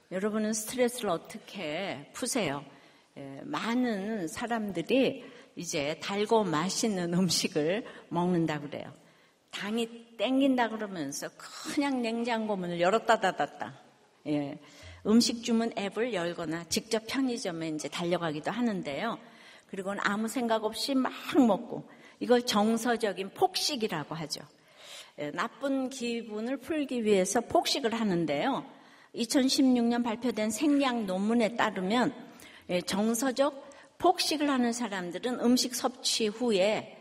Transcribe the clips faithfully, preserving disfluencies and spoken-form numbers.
여러분은 스트레스를 어떻게 푸세요? 예, 많은 사람들이 이제 달고 맛있는 음식을 먹는다고 그래요. 당이 땡긴다 그러면서 그냥 냉장고 문을 열었다 닫았다. 예, 음식 주문 앱을 열거나 직접 편의점에 이제 달려가기도 하는데요. 그리고는 아무 생각 없이 막 먹고, 이걸 정서적인 폭식이라고 하죠. 예, 나쁜 기분을 풀기 위해서 폭식을 하는데요. 이천십육 년 발표된 생리학 논문에 따르면 예, 정서적 폭식을 하는 사람들은 음식 섭취 후에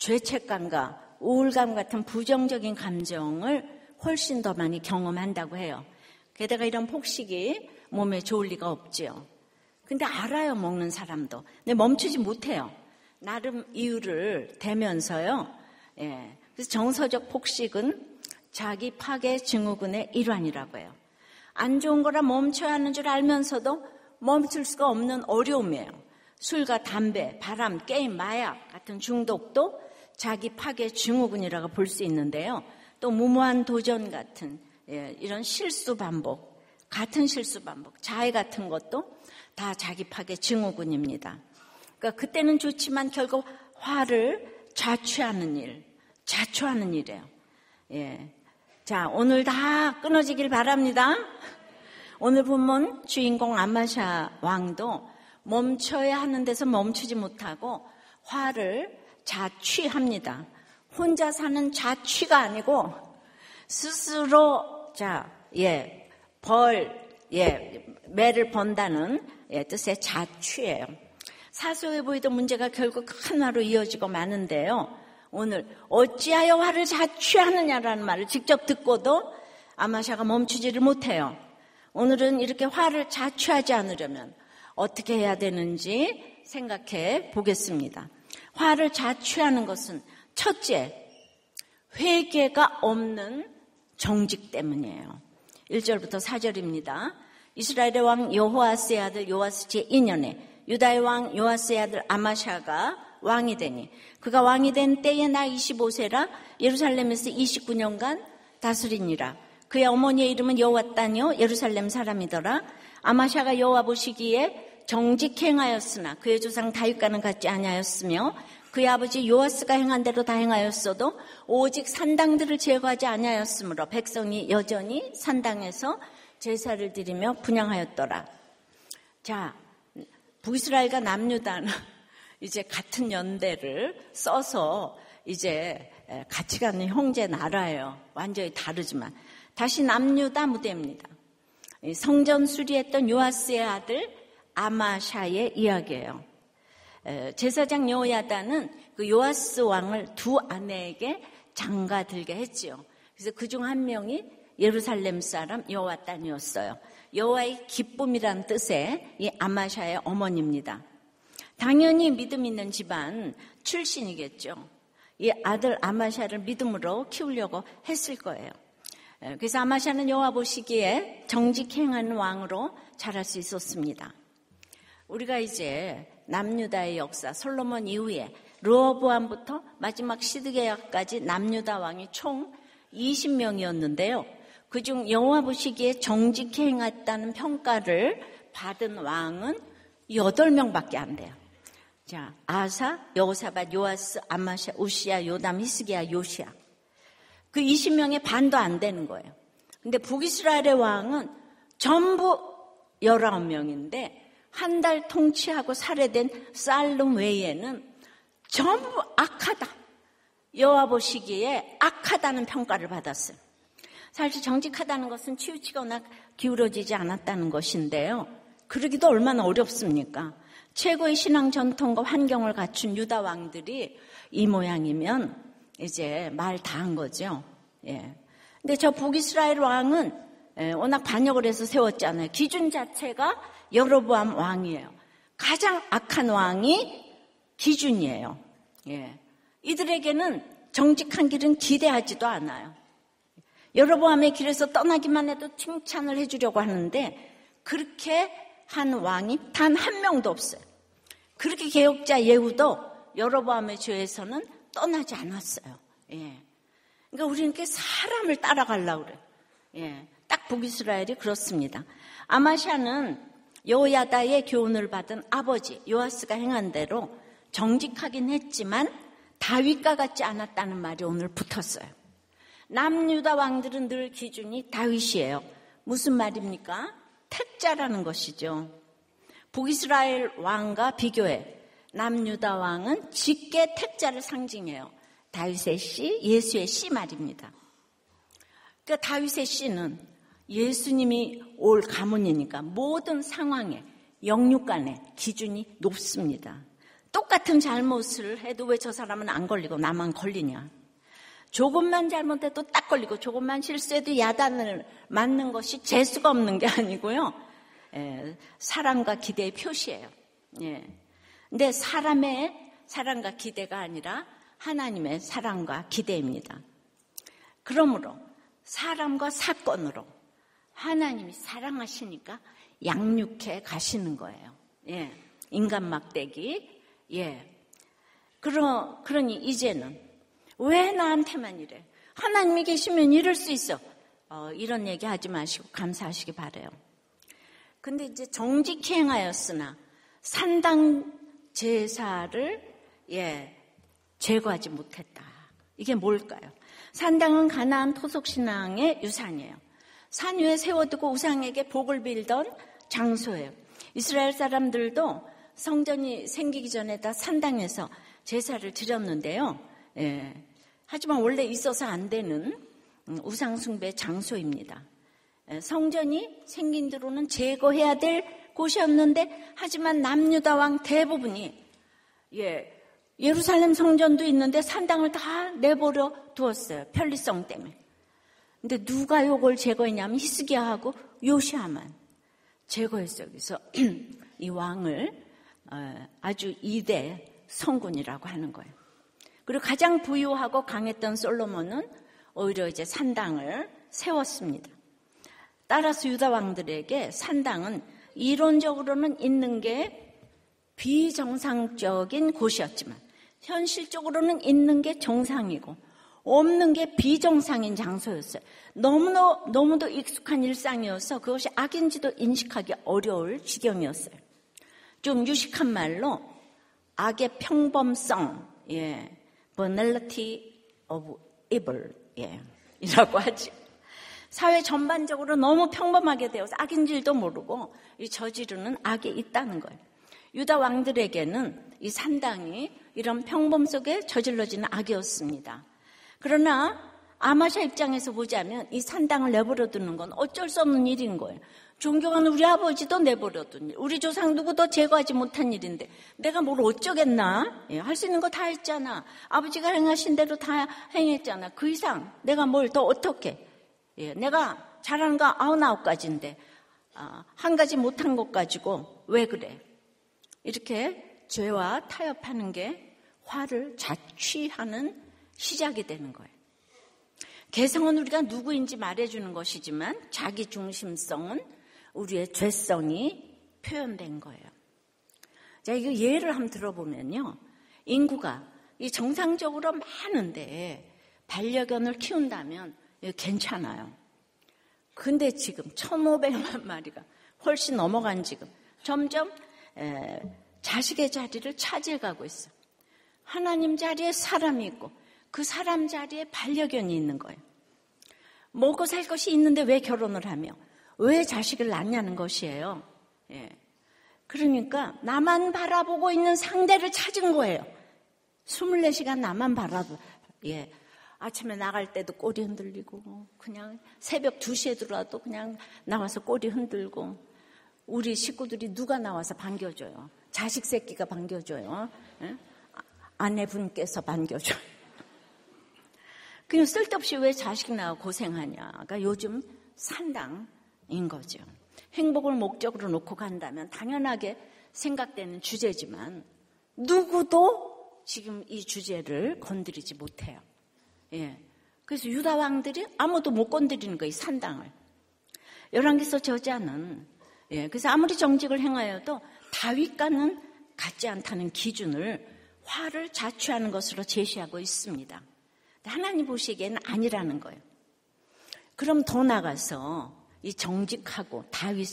죄책감과 우울감 같은 부정적인 감정을 훨씬 더 많이 경험한다고 해요. 게다가 이런 폭식이 몸에 좋을 리가 없지요. 근데 알아요, 먹는 사람도. 근데 멈추지 못해요. 나름 이유를 대면서요. 예, 그래서 정서적 폭식은 자기 파괴 증후군의 일환이라고 해요. 안 좋은 거라 멈춰야 하는 줄 알면서도 멈출 수가 없는 어려움이에요. 술과 담배, 바람, 게임, 마약 같은 중독도 자기 파괴 증후군이라고 볼 수 있는데요. 또 무모한 도전 같은 예, 이런 실수 반복, 같은 실수 반복, 자해 같은 것도 다 자기 파괴 증후군입니다. 그러니까 그때는 좋지만 결국 화를 자취하는 일, 자초하는 일이에요. 예. 자, 오늘 다 끊어지길 바랍니다. 오늘 본문 주인공 아마샤 왕도 멈춰야 하는 데서 멈추지 못하고 화를 자취합니다. 혼자 사는 자취가 아니고 스스로 자, 예, 벌, 예, 매를 번다는 예, 뜻의 자취예요. 사소해 보이던 문제가 결국 큰 화로 이어지고 마는데요. 오늘 어찌하여 화를 자취하느냐라는 말을 직접 듣고도 아마샤가 멈추지를 못해요. 오늘은 이렇게 화를 자취하지 않으려면 어떻게 해야 되는지 생각해 보겠습니다. 화를 자취하는 것은 첫째, 회개가 없는 정직 때문이에요. 일 절부터 사 절입니다. 이스라엘의 왕 여호아스의 아들 요아스 제이 년에 유다의 왕 요아스의 아들 아마샤가 왕이 되니 그가 왕이 된 때에 나 이십오 세라 예루살렘에서 이십구 년간 다스리니라. 그의 어머니의 이름은 여호와따니요 예루살렘 사람이더라. 아마샤가 여호와 보시기에 정직 행하였으나 그의 조상 다윗과는 같지 아니하였으며 그의 아버지 요아스가 행한 대로 다 행하였어도 오직 산당들을 제거하지 아니하였으므로 백성이 여전히 산당에서 제사를 드리며 분향하였더라. 자, 북이스라엘과 남유다는 이제 같은 연대를 써서 이제 같이 가는 형제 나라예요. 완전히 다르지만 다시 남유다 무대입니다. 성전 수리했던 요아스의 아들 아마샤의 이야기예요. 제사장 여호야다는 그 요아스 왕을 두 아내에게 장가들게 했지요. 그래서 그중 한 명이 예루살렘 사람 여호와따니였어요. 여호와의 기쁨이란 뜻의 이 아마샤의 어머니입니다. 당연히 믿음 있는 집안 출신이겠죠. 이 아들 아마샤를 믿음으로 키우려고 했을 거예요. 그래서 아마샤는 여호와 보시기에 정직행한 왕으로 자랄 수 있었습니다. 우리가 이제 남유다의 역사, 솔로몬 이후에 르호보암부터 마지막 시드기야까지 남유다 왕이 총 이십 명이었는데요. 그중 여호와 보시기에 정직행했다는 평가를 받은 왕은 여덟 명밖에 안 돼요. 자, 아사, 여호사밧, 요아스, 아마샤, 우시야, 요담, 히스기야, 요시야. 그 이십 명의 반도 안 되는 거예요. 근데 북이스라엘의 왕은 전부 열아홉 명인데 한 달 통치하고 살해된 살룸 외에는 전부 악하다. 여호와 보시기에 악하다는 평가를 받았어요. 사실 정직하다는 것은 치우치거나 기울어지지 않았다는 것인데요. 그러기도 얼마나 어렵습니까? 최고의 신앙 전통과 환경을 갖춘 유다 왕들이 이 모양이면 이제 말 다 한 거죠. 예. 근데 저 북이스라엘 왕은 예, 워낙 반역을 해서 세웠잖아요. 기준 자체가 여로보암 왕이에요. 가장 악한 왕이 기준이에요. 예. 이들에게는 정직한 길은 기대하지도 않아요. 여로보암의 길에서 떠나기만 해도 칭찬을 해주려고 하는데 그렇게 한 왕이 단 한 명도 없어요. 그렇게 개혁자 예후도 여로보암의 죄에서는 떠나지 않았어요. 예. 그러니까 우리는 이렇게 사람을 따라가려고 그래요. 예. 딱 북이스라엘이 그렇습니다. 아마샤는 여호야다의 교훈을 받은 아버지 요아스가 행한 대로 정직하긴 했지만 다윗과 같지 않았다는 말이 오늘 붙었어요. 남유다 왕들은 늘 기준이 다윗이에요. 무슨 말입니까? 택자라는 것이죠. 북이스라엘 왕과 비교해 남유다 왕은 직계 택자를 상징해요. 다윗의 씨, 예수의 씨 말입니다. 그러니까 다윗의 씨는 예수님이 올 가문이니까 모든 상황에 영육간의 기준이 높습니다. 똑같은 잘못을 해도 왜 저 사람은 안 걸리고 나만 걸리냐. 조금만 잘못해도 딱 걸리고 조금만 실수해도 야단을 맞는 것이 재수가 없는 게 아니고요. 예, 사랑과 기대의 표시예요. 예. 근데 사람의 사랑과 기대가 아니라 하나님의 사랑과 기대입니다. 그러므로 사람과 사건으로 하나님이 사랑하시니까 양육해 가시는 거예요. 예. 인간 막대기. 예. 그러, 그러니 이제는 왜 나한테만 이래? 하나님이 계시면 이럴 수 있어. 어, 이런 얘기 하지 마시고 감사하시기 바라요. 근데 이제 정직히 행하였으나 산당 제사를 예, 제거하지 못했다. 이게 뭘까요? 산당은 가나안 토속신앙의 유산이에요. 산 위에 세워두고 우상에게 복을 빌던 장소예요. 이스라엘 사람들도 성전이 생기기 전에 다 산당에서 제사를 드렸는데요. 예, 하지만 원래 있어서 안 되는 우상숭배 장소입니다. 예, 성전이 생긴 뒤로는 제거해야 될 곳이었는데 하지만 남유다 왕 대부분이 예, 예루살렘 성전도 있는데 산당을 다 내버려 두었어요. 편리성 때문에. 근데 누가 이걸 제거했냐면 히스기야하고 요시야만 제거했어요. 그래서 이 왕을 아주 이대 성군이라고 하는 거예요. 그리고 가장 부유하고 강했던 솔로몬은 오히려 이제 산당을 세웠습니다. 따라서 유다 왕들에게 산당은 이론적으로는 있는 게 비정상적인 곳이었지만 현실적으로는 있는 게 정상이고 없는 게 비정상인 장소였어요. 너무도, 너무도 익숙한 일상이어서 그것이 악인지도 인식하기 어려울 지경이었어요. 좀 유식한 말로 악의 평범성, 예, banality of evil, 예, 이라고 하죠. 사회 전반적으로 너무 평범하게 되어서 악인 줄도 모르고 이 저지르는 악이 있다는 거예요. 유다 왕들에게는 이 산당이 이런 평범 속에 저질러지는 악이었습니다. 그러나 아마샤 입장에서 보자면 이 산당을 내버려 두는 건 어쩔 수 없는 일인 거예요. 존경하는 우리 아버지도 내버려 둔 일, 우리 조상 누구도 제거하지 못한 일인데 내가 뭘 어쩌겠나? 예, 할 수 있는 거 다 했잖아. 아버지가 행하신 대로 다 행했잖아. 그 이상 내가 뭘 더 어떻게? 예, 내가 잘하는 거 아흔아홉 가지인데 아, 한 가지 못한 것 가지고 왜 그래? 이렇게 죄와 타협하는 게 화를 자취하는 시작이 되는 거예요. 개성은 우리가 누구인지 말해주는 것이지만 자기 중심성은 우리의 죄성이 표현된 거예요. 자, 이거 예를 한번 들어보면요. 인구가 이 정상적으로 많은데 반려견을 키운다면 괜찮아요. 근데 지금 천오백만 마리가 훨씬 넘어간 지금 점점 에, 자식의 자리를 차지해가고 있어요. 하나님 자리에 사람이 있고 그 사람 자리에 반려견이 있는 거예요. 먹고 살 것이 있는데 왜 결혼을 하며 왜 자식을 낳냐는 것이에요. 예. 그러니까 나만 바라보고 있는 상대를 찾은 거예요. 스물네 시간 나만 바라보. 예. 아침에 나갈 때도 꼬리 흔들리고 그냥 새벽 두 시에 들어와도 그냥 나와서 꼬리 흔들고 우리 식구들이 누가 나와서 반겨줘요. 자식 새끼가 반겨줘요. 예? 아내분께서 반겨줘요. 그냥 쓸데없이 왜 자식 낳아 고생하냐가 요즘 산당인 거죠. 행복을 목적으로 놓고 간다면 당연하게 생각되는 주제지만 누구도 지금 이 주제를 건드리지 못해요. 예. 그래서 유다 왕들이 아무도 못 건드리는 거예요, 이 산당을. 열왕기서 저자는 예. 그래서 아무리 정직을 행하여도 다윗과는 같지 않다는 기준을 화를 자취하는 것으로 제시하고 있습니다. 하나님 보시기에는 아니라는 거예요. 그럼 더 나가서 이 정직하고 다윗은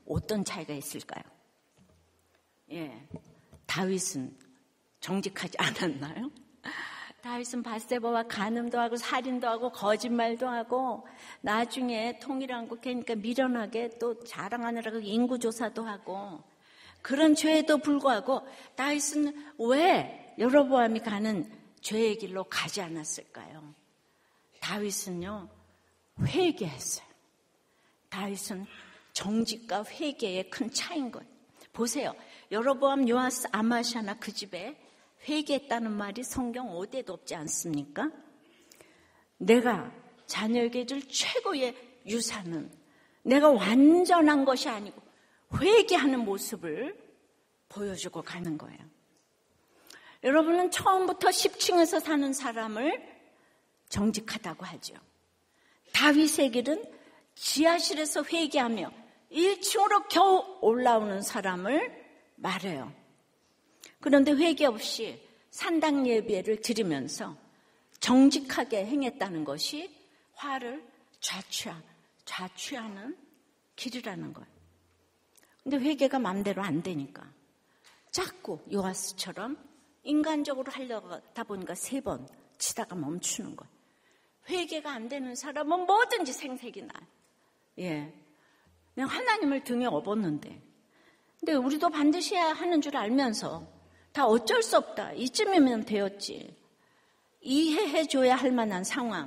어떤 차이가 있을까요? 예, 다윗은 정직하지 않았나요? 다윗은 밧세바와 간음도 하고 살인도 하고 거짓말도 하고 나중에 통일한국회니까 미련하게 또 자랑하느라고 인구조사도 하고 그런 죄에도 불구하고 다윗은 왜 여로보암이 가는 죄의 길로 가지 않았을까요? 다윗은요, 회개했어요. 다윗은 정직과 회개의 큰 차이인 거예요. 보세요. 여로보암, 요아스, 아마샤나 그 집에 회개했다는 말이 성경 어디에도 없지 않습니까? 내가 자녀에게 줄 최고의 유산은 내가 완전한 것이 아니고 회개하는 모습을 보여주고 가는 거예요. 여러분은 처음부터 십 층에서 사는 사람을 정직하다고 하죠. 다윗의 길은 지하실에서 회개하며 일 층으로 겨우 올라오는 사람을 말해요. 그런데 회개 없이 산당 예배를 드리면서 정직하게 행했다는 것이 화를 좌취하, 좌취하는 길이라는 거예요. 근데 회개가 마음대로 안 되니까 자꾸 요아스처럼 인간적으로 하려고 하다 보니까 세 번 치다가 멈추는 거예요. 회개가 안 되는 사람은 뭐든지 생색이 나요. 예, 그냥 하나님을 등에 업었는데, 근데 우리도 반드시 해야 하는 줄 알면서 다 어쩔 수 없다. 이쯤이면 되었지. 이해해줘야 할 만한 상황이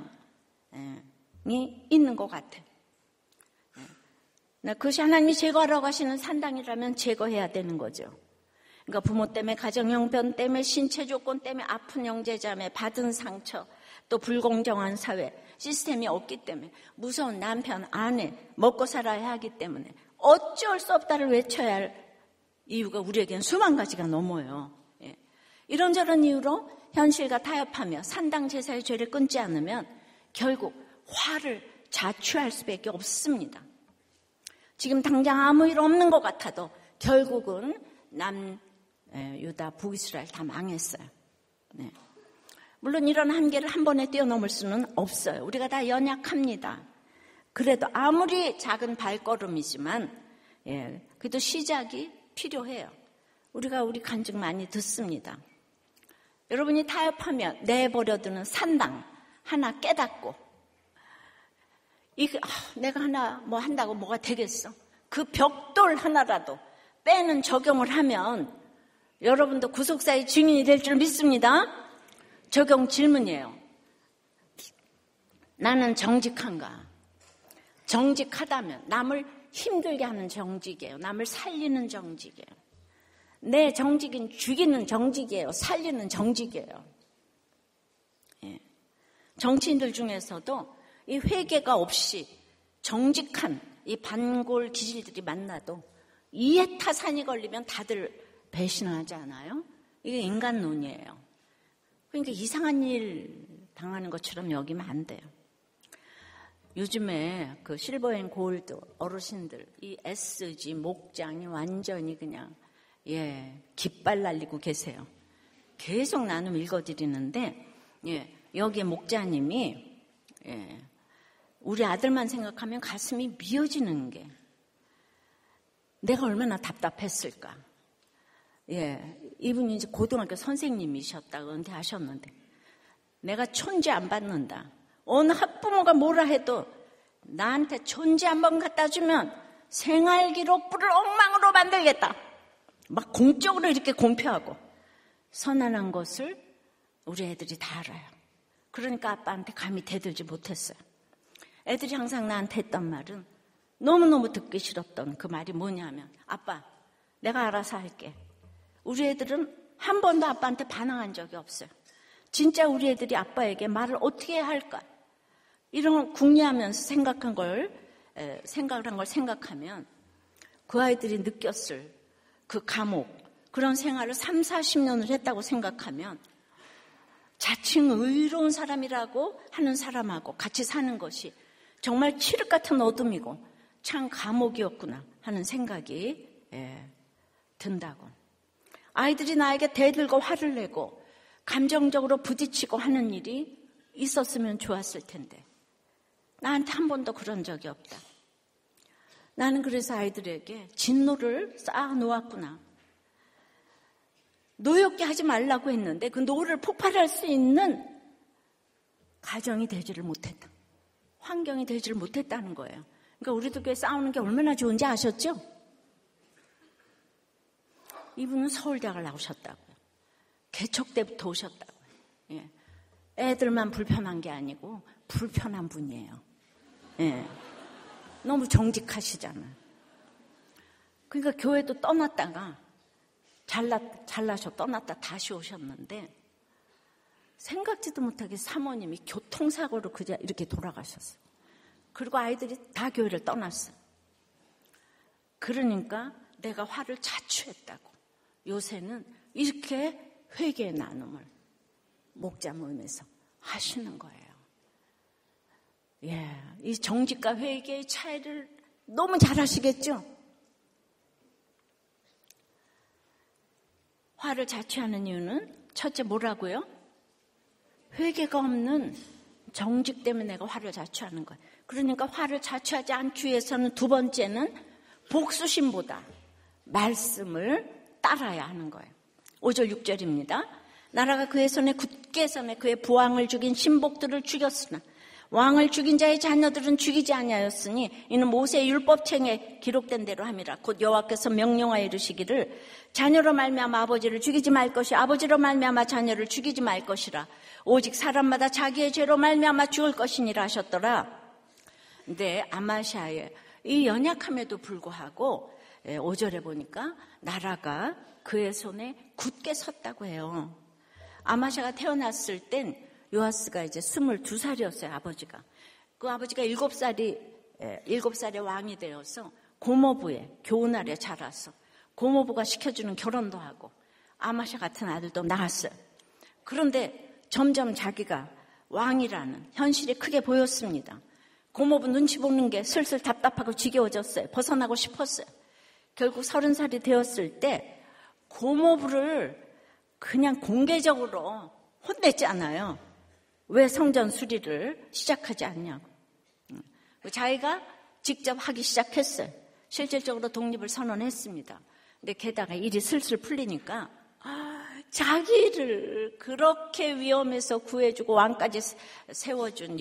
있는 것 같아. 그것이 하나님이 제거하라고 하시는 산당이라면 제거해야 되는 거죠. 그러니까 부모 때문에, 가정 형편 때문에, 신체 조건 때문에, 아픈 형제자매, 받은 상처, 또 불공정한 사회, 시스템이 없기 때문에, 무서운 남편, 아내, 먹고 살아야 하기 때문에 어쩔 수 없다를 외쳐야 할 이유가 우리에겐 수만 가지가 넘어요. 예. 이런저런 이유로 현실과 타협하며 산당 제사의 죄를 끊지 않으면 결국 화를 자초할 수밖에 없습니다. 지금 당장 아무 일 없는 것 같아도 결국은 남 유다, 북이스라엘 다 망했어요. 네. 물론 이런 한계를 한 번에 뛰어넘을 수는 없어요. 우리가 다 연약합니다. 그래도 아무리 작은 발걸음이지만 예, 그래도 시작이 필요해요. 우리가 우리 간증 많이 듣습니다. 여러분이 타협하면 내버려두는 산당 하나 깨닫고 이게 아, 내가 하나 뭐 한다고 뭐가 되겠어? 그 벽돌 하나라도 빼는 적용을 하면 여러분도 구속사의 증인이 될 줄 믿습니다. 적용 질문이에요. 나는 정직한가? 정직하다면 남을 힘들게 하는 정직이에요. 남을 살리는 정직이에요. 내 정직은 죽이는 정직이에요. 살리는 정직이에요. 예. 정치인들 중에서도 이 회개가 없이 정직한 이 반골 기질들이 만나도 이해타산이 걸리면 다들 배신하지 않아요? 이게 인간론이에요. 그러니까 이상한 일 당하는 것처럼 여기면 안 돼요. 요즘에 그 실버 앤 골드 어르신들 이 에스지 목장이 완전히 그냥 예 깃발 날리고 계세요. 계속 나눔 읽어드리는데 예 여기에 목자님이 예 우리 아들만 생각하면 가슴이 미어지는 게 내가 얼마나 답답했을까. 예, 이분이 이제 고등학교 선생님이셨다고 은퇴하셨는데 내가 촌지 안 받는다. 어느 학부모가 뭐라 해도 나한테 촌지 한 번 갖다 주면 생활기록부를 엉망으로 만들겠다. 막 공적으로 이렇게 공표하고 선언한 것을 우리 애들이 다 알아요. 그러니까 아빠한테 감히 대들지 못했어요. 애들이 항상 나한테 했던 말은 너무너무 듣기 싫었던 그 말이 뭐냐면 아빠 내가 알아서 할게. 우리 애들은 한 번도 아빠한테 반항한 적이 없어요. 진짜 우리 애들이 아빠에게 말을 어떻게 해야 할까? 이런 걸 궁리하면서 생각한 걸, 에, 생각을 한 걸 생각하면 그 아이들이 느꼈을 그 감옥, 그런 생활을 삼사십 년을 했다고 생각하면 자칭 의로운 사람이라고 하는 사람하고 같이 사는 것이 정말 칠흑 같은 어둠이고 참 감옥이었구나 하는 생각이 에, 든다고. 아이들이 나에게 대들고 화를 내고 감정적으로 부딪히고 하는 일이 있었으면 좋았을 텐데 나한테 한 번도 그런 적이 없다. 나는 그래서 아이들에게 진노를 쌓아 놓았구나. 노엽게 하지 말라고 했는데 그 노를 폭발할 수 있는 가정이 되지를 못했다. 환경이 되지를 못했다는 거예요. 그러니까 우리도 교회 싸우는 게 얼마나 좋은지 아셨죠? 이분은 서울대학을 나오셨다고요. 개척 때부터 오셨다고요. 예. 애들만 불편한 게 아니고 불편한 분이에요. 예. 너무 정직하시잖아요. 그러니까 교회도 떠났다가 잘나, 잘나셔 떠났다 다시 오셨는데 생각지도 못하게 사모님이 교통사고로 그저 이렇게 돌아가셨어요. 그리고 아이들이 다 교회를 떠났어요. 그러니까 내가 화를 자초했다고. 요새는 이렇게 회개의 나눔을 목자 모임에서 하시는 거예요. 예, 이 정직과 회개의 차이를 너무 잘 아시겠죠? 화를 자초하는 이유는 첫째 뭐라고요? 회개가 없는 정직 때문에 내가 화를 자초하는 거예요. 그러니까 화를 자초하지 않기 위해서는 두 번째는 복수심보다 말씀을 따라야 하는 거예요. 오 절 육 절입니다. 나라가 그의 손에 굳게 서매 그의 부왕을 죽인 신복들을 죽였으나 왕을 죽인 자의 자녀들은 죽이지 아니하였으니 이는 모세의 율법책에 기록된 대로 함이라. 곧 여호와께서 명령하여 이르시기를 자녀로 말미암아 아버지를 죽이지 말 것이 아버지로 말미암아 자녀를 죽이지 말 것이라. 오직 사람마다 자기의 죄로 말미암아 죽을 것이니라 하셨더라. 근데 아마시아의 이 연약함에도 불구하고 오 절에 보니까 나라가 그의 손에 굳게 섰다고 해요. 아마시아가 태어났을 땐 요아스가 이제 스물두 살이었어요, 아버지가. 그 아버지가 일곱 살이, 일곱 살에 왕이 되어서 고모부에, 교훈 아래 자라서 고모부가 시켜주는 결혼도 하고 아마시아 같은 아들도 낳았어요. 그런데 점점 자기가 왕이라는 현실이 크게 보였습니다. 고모부 눈치 보는 게 슬슬 답답하고 지겨워졌어요. 벗어나고 싶었어요. 결국 서른 살이 되었을 때 고모부를 그냥 공개적으로 혼냈잖아요. 왜 성전 수리를 시작하지 않냐고. 자기가 직접 하기 시작했어요. 실질적으로 독립을 선언했습니다. 근데 게다가 일이 슬슬 풀리니까 아, 자기를 그렇게 위험에서 구해주고 왕까지 세워준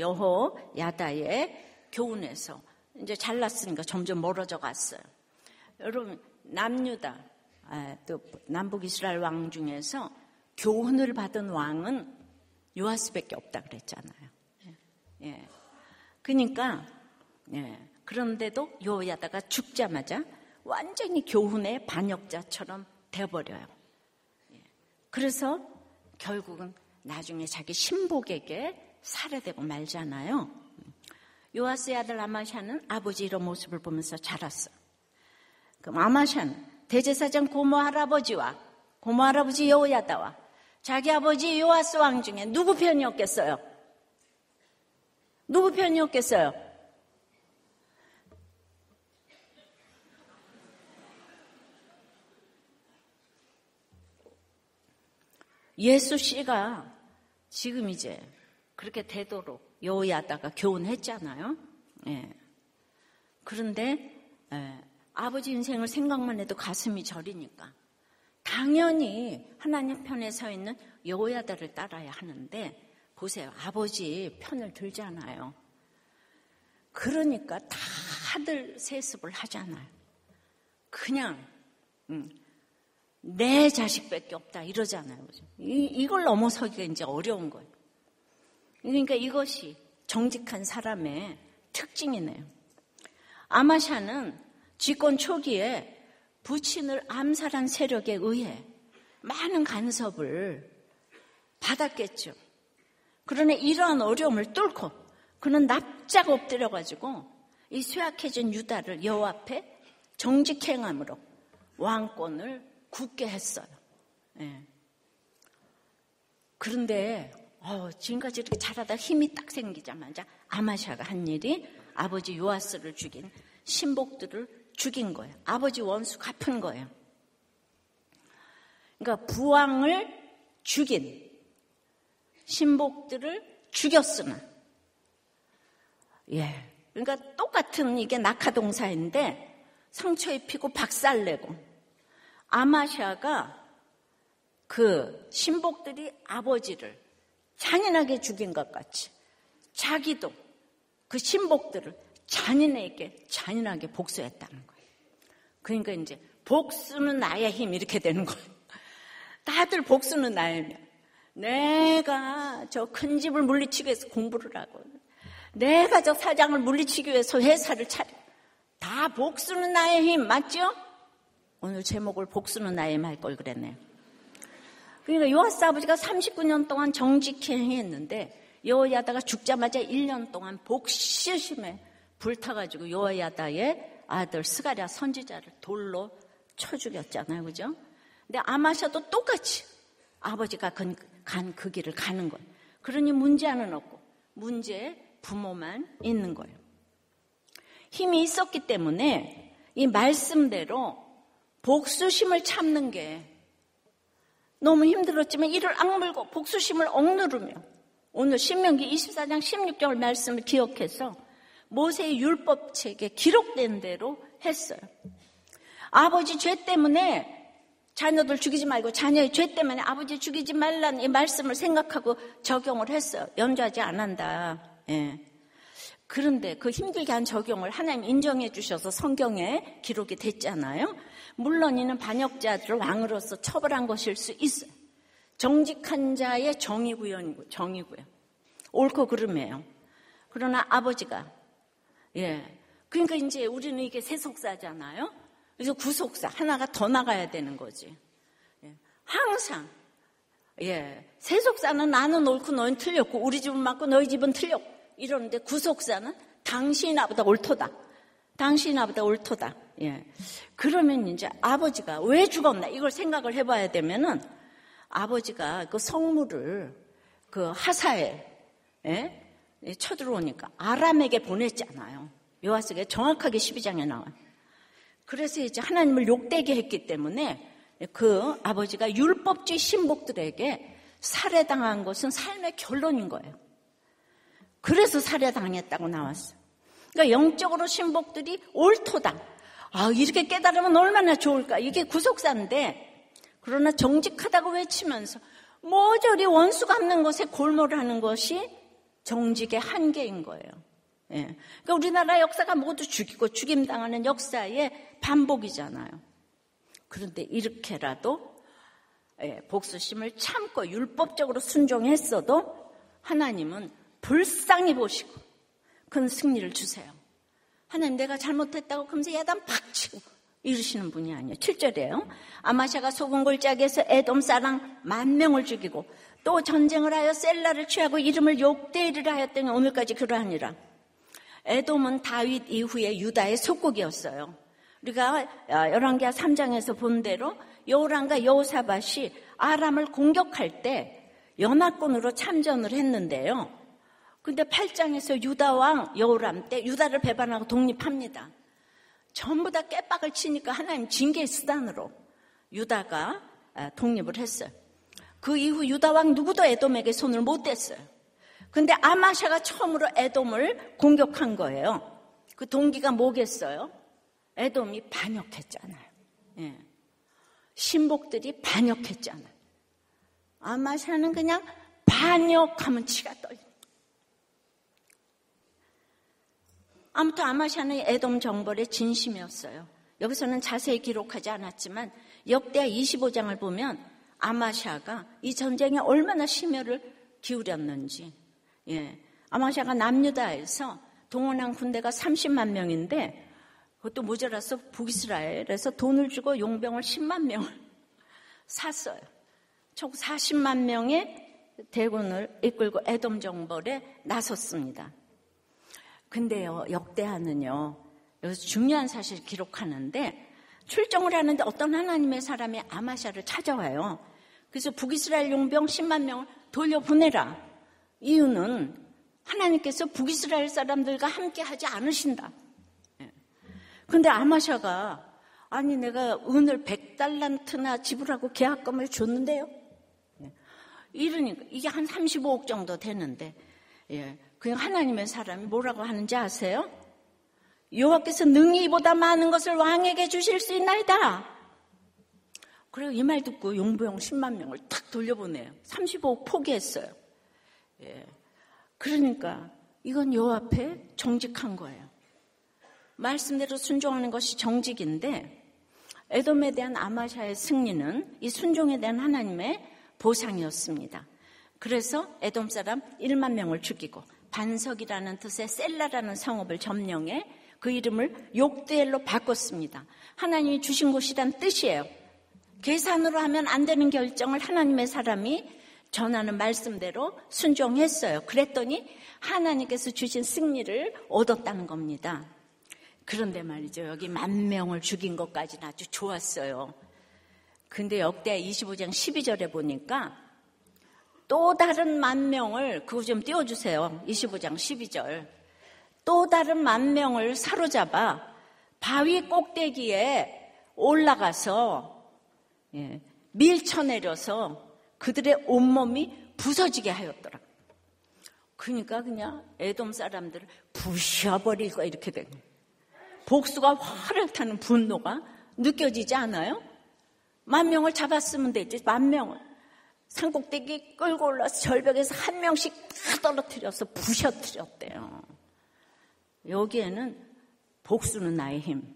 여호야다의 교훈에서 이제 잘났으니까 점점 멀어져 갔어요. 여러분 남유다 아, 또 남북 이스라엘 왕 중에서 교훈을 받은 왕은 요아스밖에 없다 그랬잖아요. 예. 그러니까 예. 그런데도 여호야다가 죽자마자 완전히 교훈의 반역자처럼 되어버려요. 예. 그래서 결국은 나중에 자기 신복에게 살해되고 말잖아요. 요아스의 아들 아마샤는 아버지 이런 모습을 보면서 자랐어. 그럼 아마샤는 대제사장 고모 할아버지와 고모 할아버지 여호야다와 자기 아버지 요아스 왕 중에 누구 편이었겠어요? 누구 편이었겠어요? 예수 씨가 지금 이제 그렇게 되도록 여호야다가 교훈했잖아요. 예. 그런데 예, 아버지 인생을 생각만 해도 가슴이 저리니까 당연히 하나님 편에 서 있는 여호야다를 따라야 하는데 보세요. 아버지 편을 들잖아요. 그러니까 다들 세습을 하잖아요. 그냥 음, 내 자식밖에 없다 이러잖아요. 이, 이걸 넘어서기가 이제 어려운 거예요. 그러니까 이것이 정직한 사람의 특징이네요. 아마샤는 집권 초기에 부친을 암살한 세력에 의해 많은 간섭을 받았겠죠. 그러나 이러한 어려움을 뚫고 그는 납작 엎드려가지고 이 쇠약해진 유다를 여호와 앞에 정직 행함으로 왕권을 굳게 했어요. 예. 그런데 어, 지금까지 이렇게 잘하다 힘이 딱 생기자마자 아마샤가 한 일이 아버지 요아스를 죽인 신복들을 죽인 거예요. 아버지 원수 갚은 거예요. 그러니까 부왕을 죽인 신복들을 죽였으나 예, 그러니까 똑같은 이게 낙하동사인데 상처 입히고 박살내고, 아마샤가 그 신복들이 아버지를 잔인하게 죽인 것 같이 자기도 그 신복들을 잔인하게 잔인하게 복수했다는 거예요. 그러니까 이제 복수는 나의 힘, 이렇게 되는 거예요. 다들 복수는 나의 힘. 내가 저 큰 집을 물리치기 위해서 공부를 하고, 내가 저 사장을 물리치기 위해서 회사를 차려. 다 복수는 나의 힘, 맞죠? 오늘 제목을 복수는 나의 힘 할 걸 그랬네요. 그러니까 요아스 아버지가 삼십구 년 동안 정직히 행했는데 여호야다가 죽자마자 일 년 동안 복수심에 불타가지고 여호야다의 아들 스가랴 선지자를 돌로 쳐 죽였잖아요, 그죠? 근데 아마샤도 똑같이 아버지가 간 그 길을 가는 거예요. 그러니 문제는 없고 문제의 부모만 있는 거예요. 힘이 있었기 때문에 이 말씀대로 복수심을 참는 게 너무 힘들었지만 이를 악물고 복수심을 억누르며, 오늘 신명기 이십사 장 십육 절 말씀을 기억해서 모세의 율법책에 기록된 대로 했어요. 아버지 죄 때문에 자녀들 죽이지 말고, 자녀의 죄 때문에 아버지 죽이지 말라는 이 말씀을 생각하고 적용을 했어요. 연주하지 않는다. 예. 그런데 그 힘들게 한 적용을 하나님 인정해 주셔서 성경에 기록이 됐잖아요. 물론 이는 반역자들을 왕으로서 처벌한 것일 수 있어요. 정직한 자의 정의구현이고, 정의구현. 옳고 그름이에요. 그러나 아버지가, 예. 그러니까 이제 우리는 이게 세속사잖아요. 그래서 구속사 하나가 더 나가야 되는 거지. 예. 항상, 예. 세속사는 나는 옳고 너는 틀렸고, 우리 집은 맞고 너희 집은 틀렸고, 이러는데 구속사는 당신이 나보다 옳도다. 당신이 나보다 옳도다. 예. 그러면 이제 아버지가 왜 죽었나 이걸 생각을 해봐야 되면은, 아버지가 그 성물을 그 하사에, 예? 쳐들어오니까 아람에게 보냈잖아요. 요아스가 정확하게 십이 장에 나와요. 그래서 이제 하나님을 욕되게 했기 때문에 그 아버지가 율법주의 신복들에게 살해당한 것은 삶의 결론인 거예요. 그래서 살해당했다고 나왔어요. 그러니까 영적으로 신복들이 옳도다. 아, 이렇게 깨달으면 얼마나 좋을까. 이게 구속사인데, 그러나 정직하다고 외치면서 모조리 원수 갚는 것에 골몰하는 것이 정직의 한계인 거예요. 예. 그러니까 우리나라 역사가 모두 죽이고 죽임당하는 역사의 반복이잖아요. 그런데 이렇게라도 예, 복수심을 참고 율법적으로 순종했어도 하나님은 불쌍히 보시고 큰 승리를 주세요. 하나님, 내가 잘못했다고 그러면서 야단 팍 치고 이러시는 분이 아니에요. 칠 절이에요. 아마샤가 속은 골짜기에서 에돔 사람 만 명을 죽이고 또 전쟁을 하여 셀라를 취하고 이름을 욕되이를 하였더니 오늘까지 그러하니라. 에돔은 다윗 이후에 유다의 속국이었어요. 우리가 열왕기하 삼 장에서 본 대로 여호람과 여호사밧이 아람을 공격할 때 연합군으로 참전을 했는데요. 근데 팔 장에서 유다왕 여호람 때 유다를 배반하고 독립합니다. 전부 다 깨박을 치니까 하나님 징계의 수단으로 유다가 독립을 했어요. 그 이후 유다왕 누구도 에돔에게 손을 못 댔어요. 근데 아마샤가 처음으로 에돔을 공격한 거예요. 그 동기가 뭐겠어요? 에돔이 반역했잖아요. 예. 신복들이 반역했잖아요. 아마샤는 그냥 반역하면 치가 떨려. 아무튼 아마샤는 에돔 정벌의 진심이었어요. 여기서는 자세히 기록하지 않았지만 역대하 이십오 장을 보면 아마샤가 이 전쟁에 얼마나 심혈을 기울였는지. 예, 아마샤가 남유다에서 동원한 군대가 삼십만 명인데 그것도 모자라서 북이스라엘에서 돈을 주고 용병을 십만 명을 샀어요. 총 사십만 명의 대군을 이끌고 에돔 정벌에 나섰습니다. 근데요, 역대하는요, 여기서 중요한 사실을 기록하는데 출정을 하는데 어떤 하나님의 사람이 아마샤를 찾아와요. 그래서 북이스라엘 용병 십만 명을 돌려보내라. 이유는 하나님께서 북이스라엘 사람들과 함께 하지 않으신다. 근데 아마샤가 아니 내가 은을 백 달란트나 지불하고 계약금을 줬는데요. 이러니까 이게 한 삼십오억 정도 되는데 예, 그냥 하나님의 사람이 뭐라고 하는지 아세요? 여호와께서 능히 이보다 많은 것을 왕에게 주실 수 있나이다. 그리고 이 말 듣고 용보영 십만 명을 탁 돌려보내요. 삼십오억 포기했어요. 예. 그러니까 이건 여호와 앞에 정직한 거예요. 말씀대로 순종하는 것이 정직인데 에돔에 대한 아마샤의 승리는 이 순종에 대한 하나님의 보상이었습니다. 그래서 에돔 사람 일만 명을 죽이고 반석이라는 뜻의 셀라라는 성읍을 점령해 그 이름을 욕드엘로 바꿨습니다. 하나님이 주신 곳이란 뜻이에요. 계산으로 하면 안 되는 결정을 하나님의 사람이 전하는 말씀대로 순종했어요. 그랬더니 하나님께서 주신 승리를 얻었다는 겁니다. 그런데 말이죠. 여기 만 명을 죽인 것까지는 아주 좋았어요. 근데 역대하 이십오 장 십이 절에 보니까 또 다른 만 명을, 그거 좀 띄워주세요. 이십오 장 십이 절. 또 다른 만 명을 사로잡아 바위 꼭대기에 올라가서 예, 밀쳐내려서 그들의 온몸이 부서지게 하였더라. 그러니까 그냥 에돔 사람들을 부셔버리고 이렇게 된 거예요. 복수가 화를 타는 분노가 느껴지지 않아요? 만 명을 잡았으면 되지. 만 명을. 산꼭대기 끌고 올라서 절벽에서 한 명씩 다 떨어뜨려서 부셔뜨렸대요. 여기에는 복수는 나의 힘.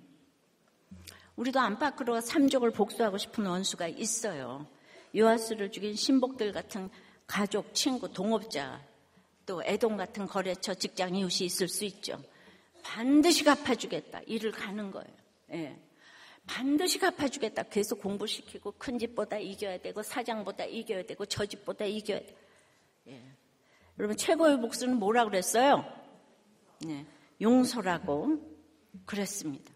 우리도 안팎으로 삼족을 복수하고 싶은 원수가 있어요. 요아스를 죽인 신복들 같은 가족, 친구, 동업자, 또 에돔 같은 거래처, 직장 이웃이 있을 수 있죠. 반드시 갚아주겠다. 일을 가는 거예요. 예. 반드시 갚아주겠다. 계속 공부시키고 큰 집보다 이겨야 되고 사장보다 이겨야 되고 저 집보다 이겨야 돼. 예. 여러분 최고의 복수는 뭐라고 그랬어요? 예. 용서라고 그랬습니다.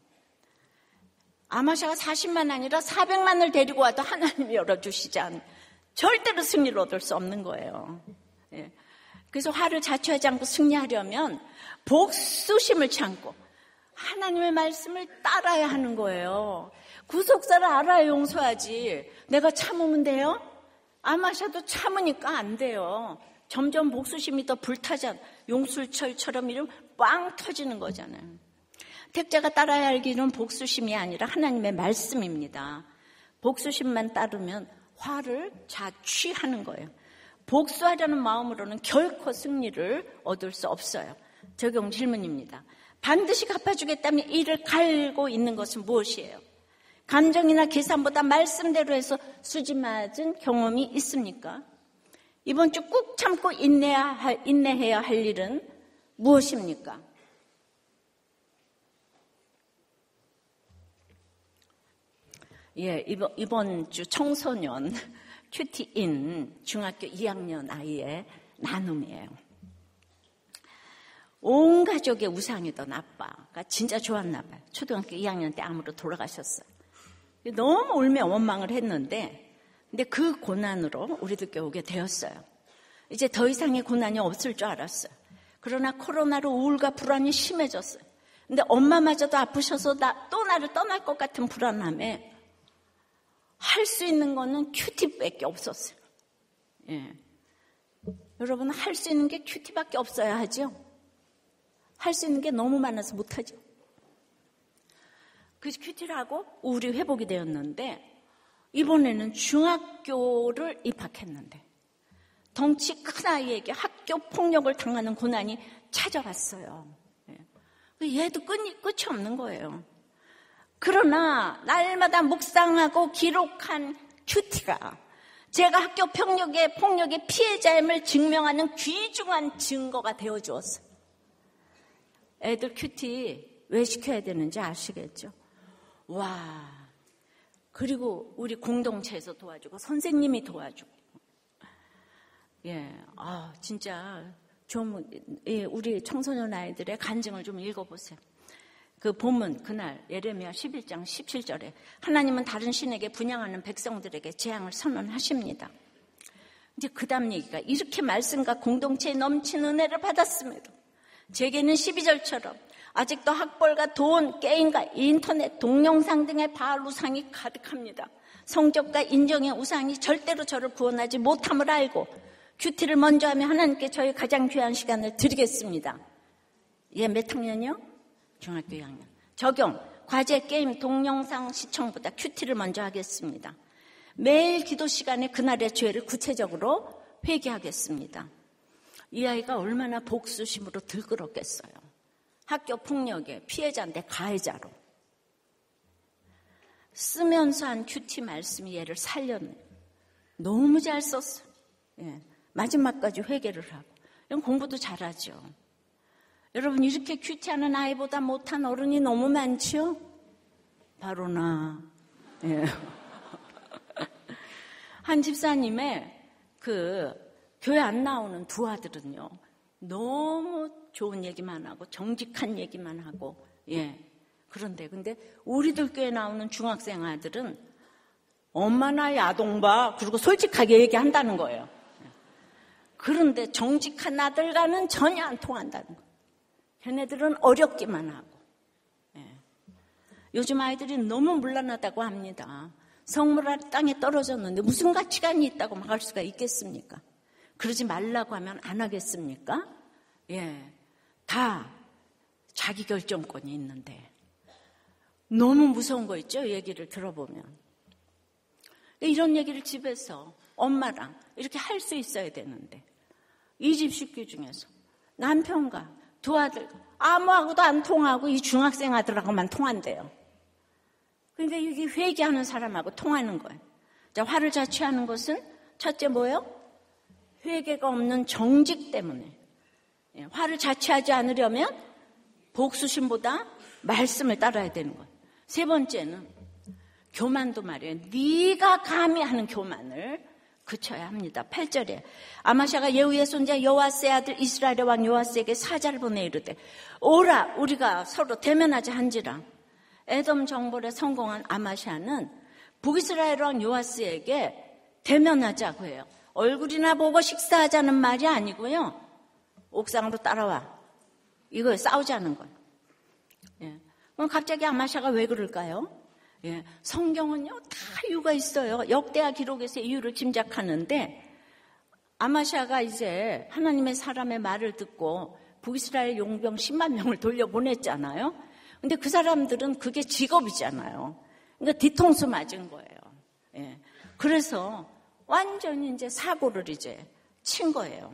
아마샤가 사십만 아니라 사백만을 데리고 와도 하나님이 열어주시지 않으면 절대로 승리를 얻을 수 없는 거예요. 예. 그래서 화를 자초하지 않고 승리하려면 복수심을 참고 하나님의 말씀을 따라야 하는 거예요. 구속사를 알아야 용서하지. 내가 참으면 돼요? 아마샤도 참으니까 안 돼요. 점점 복수심이 더 불타잖아. 용술철처럼 이러면 빵 터지는 거잖아요. 택자가 따라야 할 길은 복수심이 아니라 하나님의 말씀입니다. 복수심만 따르면 화를 자취하는 거예요. 복수하려는 마음으로는 결코 승리를 얻을 수 없어요. 적용 질문입니다. 반드시 갚아주겠다면 이를 갈고 있는 것은 무엇이에요? 감정이나 계산보다 말씀대로 해서 수지 맞은 경험이 있습니까? 이번 주 꾹 참고 인내해야 할, 인내해야 할 일은 무엇입니까? 예, 이번, 이번 주 청소년 큐티인 중학교 이 학년 아이의 나눔이에요. 온 가족의 우상이던 아빠가 진짜 좋았나 봐요. 초등학교 이 학년 때 암으로 돌아가셨어요. 너무 울며 원망을 했는데 근데 그 고난으로 우리들께 오게 되었어요. 이제 더 이상의 고난이 없을 줄 알았어요. 그러나 코로나로 우울과 불안이 심해졌어요. 근데 엄마마저도 아프셔서 나, 또 나를 떠날 것 같은 불안함에 할 수 있는 거는 큐티밖에 없었어요. 예. 여러분 할 수 있는 게 큐티밖에 없어야 하죠. 할 수 있는 게 너무 많아서 못하죠. 그래서 큐티를 하고 우울이 회복이 되었는데 이번에는 중학교를 입학했는데 덩치 큰 아이에게 학교 폭력을 당하는 고난이 찾아왔어요. 얘도 끝이, 끝이 없는 거예요. 그러나 날마다 묵상하고 기록한 큐티가 제가 학교 폭력의, 폭력의 피해자임을 증명하는 귀중한 증거가 되어주었어요. 애들 큐티 왜 시켜야 되는지 아시겠죠? 와, 그리고 우리 공동체에서 도와주고 선생님이 도와주고 예, 아 진짜 좀 예, 우리 청소년 아이들의 간증을 좀 읽어보세요. 그 본문 그날 예레미야 십일 장 십칠 절에 하나님은 다른 신에게 분향하는 백성들에게 재앙을 선언하십니다. 이제 그 다음 얘기가 이렇게 말씀과 공동체에 넘치는 은혜를 받았음에도 제게는 십이 절처럼 아직도 학벌과 돈, 게임과 인터넷, 동영상 등의 바알 우상이 가득합니다. 성적과 인정의 우상이 절대로 저를 구원하지 못함을 알고 큐티를 먼저 하며 하나님께 저희 가장 귀한 시간을 드리겠습니다. 얘 몇 학년이요? 중학교 이 학년. 적용. 과제, 게임, 동영상 시청보다 큐티를 먼저 하겠습니다. 매일 기도 시간에 그날의 죄를 구체적으로 회개하겠습니다. 이 아이가 얼마나 복수심으로 들끓었겠어요. 학교 폭력의 피해자인데 가해자로. 쓰면서 한 큐티 말씀이 얘를 살렸네. 너무 잘 썼어. 예, 마지막까지 회개를 하고. 이런 공부도 잘하죠. 여러분, 이렇게 큐티하는 아이보다 못한 어른이 너무 많죠? 바로 나. 예. 한 집사님의 그 교회 안 나오는 두 아들은요, 너무 좋은 얘기만 하고 정직한 얘기만 하고, 예. 그런데 근데 우리들 교회 나오는 중학생 아들은 엄마나 야동봐 그리고 솔직하게 얘기한다는 거예요. 그런데 정직한 아들과는 전혀 안 통한다는 거예요. 걔네들은 어렵기만 하고. 예. 요즘 아이들이 너무 문란하다고 합니다. 성물알 땅에 떨어졌는데 무슨 가치관이 있다고 막 할 수가 있겠습니까? 그러지 말라고 하면 안 하겠습니까? 예, 다 자기 결정권이 있는데 너무 무서운 거 있죠? 얘기를 들어보면. 이런 얘기를 집에서 엄마랑 이렇게 할 수 있어야 되는데 이 집 식구 중에서 남편과 두 아들 아무하고도 안 통하고 이 중학생 아들하고만 통한대요. 그러니까 이게 회개하는 사람하고 통하는 거예요. 자, 화를 자취하는 것은 첫째 뭐예요? 회개가 없는 정직 때문에. 예, 화를 자취하지 않으려면 복수심보다 말씀을 따라야 되는 거예요. 세 번째는 교만도 말이에요. 네가 감히 하는 교만을 그쳐야 합니다. 팔 절에 아마샤가 예후의 손자 요아스의 아들 이스라엘의 왕 요아스에게 사자를 보내 이르되 오라 우리가 서로 대면하자 한지라. 에돔 정벌에 성공한 아마샤는 북이스라엘 왕 요아스에게 대면하자고 해요. 얼굴이나 보고 식사하자는 말이 아니고요. 옥상으로 따라와. 이거 싸우자는 거예요. 예. 그럼 갑자기 아마샤가 왜 그럴까요? 예. 성경은요, 다 이유가 있어요. 역대하 기록에서 이유를 짐작하는데, 아마샤가 이제 하나님의 사람의 말을 듣고 북이스라엘 용병 십만 명을 돌려보냈잖아요. 근데 그 사람들은 그게 직업이잖아요. 그러니까 뒤통수 맞은 거예요. 예. 그래서 완전히 이제 사고를 이제 친 거예요.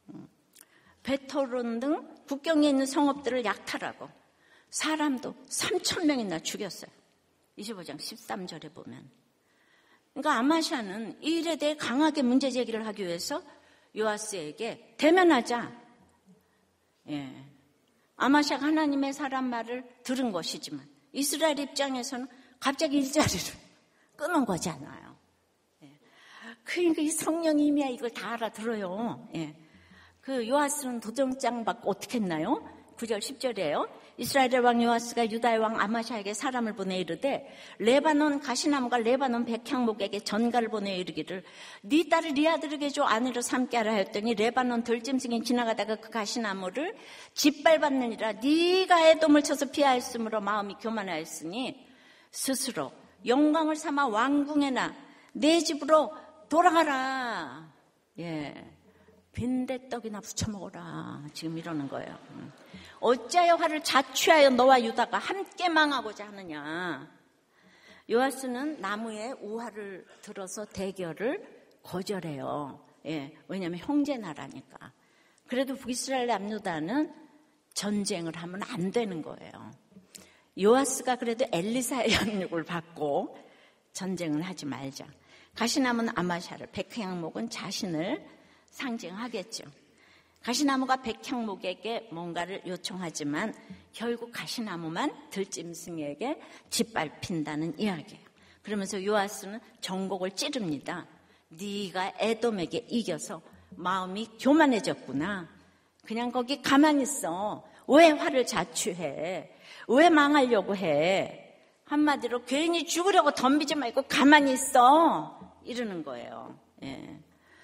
베토론 등 국경에 있는 성읍들을 약탈하고 사람도 삼천 명이나 죽였어요. 이십오 장 십삼 절에 보면. 그러니까 아마샤는 이 일에 대해 강하게 문제 제기를 하기 위해서 요아스에게 대면하자. 예. 아마샤가 하나님의 사람 말을 들은 것이지만 이스라엘 입장에서는 갑자기 일자리를 끊은 거잖아요. 예. 그러니까 이 성령이 이미 이걸 다 알아들어요. 예. 그 요아스는 도전장 받고 어떻게 했나요? 구 절 십 절이에요. 이스라엘의 왕 요아스가 유다의 왕 아마샤에게 사람을 보내 이르되 레바논 가시나무가 레바논 백향목에게 전가를 보내 이르기를 네 딸을 네 아들에게 줘 아내로 삼게 하라 했더니 레바논 들짐승이 지나가다가 그 가시나무를 짓밟았느니라. 네가 에돔을 쳐서 피하였으므로 마음이 교만하였으니 스스로 영광을 삼아 왕궁에나 내 집으로 돌아가라. 예, 빈대떡이나 부쳐 먹어라. 지금 이러는 거예요. 어찌하여 화를 자취하여 너와 유다가 함께 망하고자 하느냐. 요아스는 나무에 우화를 들어서 대결을 거절해요. 예, 왜냐하면 형제 나라니까. 그래도 북이스라엘 남유다는 전쟁을 하면 안 되는 거예요. 요아스가 그래도 엘리사의 양육을 받고 전쟁을 하지 말자. 가시나무는 아마샤를, 백향목은 자신을 상징하겠죠. 가시나무가 백향목에게 뭔가를 요청하지만 결국 가시나무만 들짐승에게 짓밟힌다는 이야기예요. 그러면서 요아스는 정곡을 찌릅니다. 네가 에돔에게 이겨서 마음이 교만해졌구나. 그냥 거기 가만히 있어. 왜 화를 자취해? 왜 망하려고 해? 한마디로 괜히 죽으려고 덤비지 말고 가만히 있어. 이러는 거예요. 예.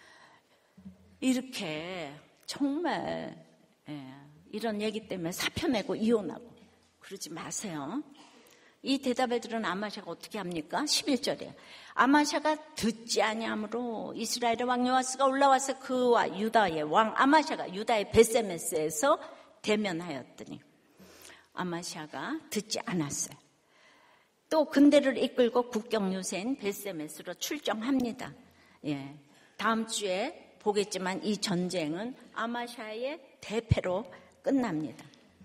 이렇게 정말 예, 이런 얘기 때문에 사표 내고 이혼하고 그러지 마세요. 이 대답을 들은 아마샤가 어떻게 합니까? 십일 절에 아마샤가 듣지 아니하므로 이스라엘의 왕 요아스가 올라와서 그와 유다의 왕 아마샤가 유다의 베세메스에서 대면하였더니 아마시아가 듣지 않았어요. 또 군대를 이끌고 국경 요새인 벳세메스로 출정합니다. 예, 다음 주에 보겠지만 이 전쟁은 아마시아의 대패로 끝납니다.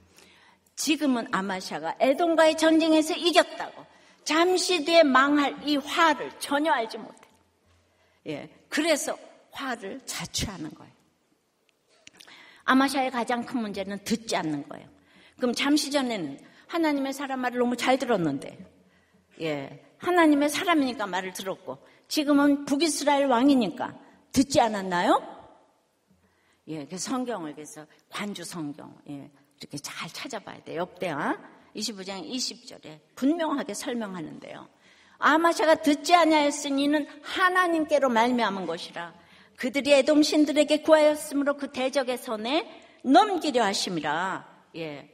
지금은 아마시아가 에돔과의 전쟁에서 이겼다고 잠시 뒤에 망할 이 화를 전혀 알지 못해. 예, 그래서 화를 자초하는 거예요. 아마시아의 가장 큰 문제는 듣지 않는 거예요. 그럼 잠시 전에는 하나님의 사람 말을 너무 잘 들었는데, 예, 하나님의 사람이니까 말을 들었고, 지금은 북이스라엘 왕이니까 듣지 않았나요? 예, 그 성경을 그래서 관주 성경, 예, 이렇게 잘 찾아봐야 돼요. 역대하 이십오 장 이십 절에 분명하게 설명하는데요. 아마시아가 듣지 아니하였으니 이는 하나님께로 말미암은 것이라. 그들이 에돔 신들에게 구하였으므로 그 대적의 손에 넘기려 하심이라. 예,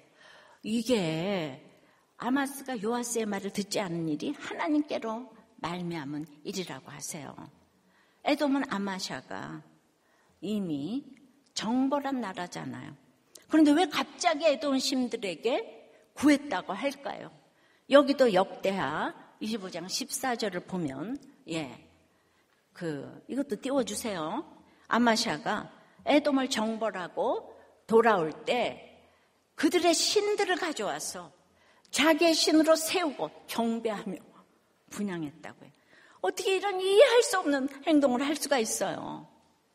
이게 아마스가 요아스의 말을 듣지 않은 일이 하나님께로 말미암은 일이라고 하세요. 에돔은 아마시아가 이미 정벌한 나라잖아요. 그런데 왜 갑자기 에돔 신들에게 구했다고 할까요? 여기도 역대하 이십오 장 십사 절을 보면, 예, 그 이것도 띄워주세요. 아마시아가 에돔을 정벌하고 돌아올 때 그들의 신들을 가져와서 자기의 신으로 세우고 경배하며 분향했다고요. 어떻게 이런 이해할 수 없는 행동을 할 수가 있어요?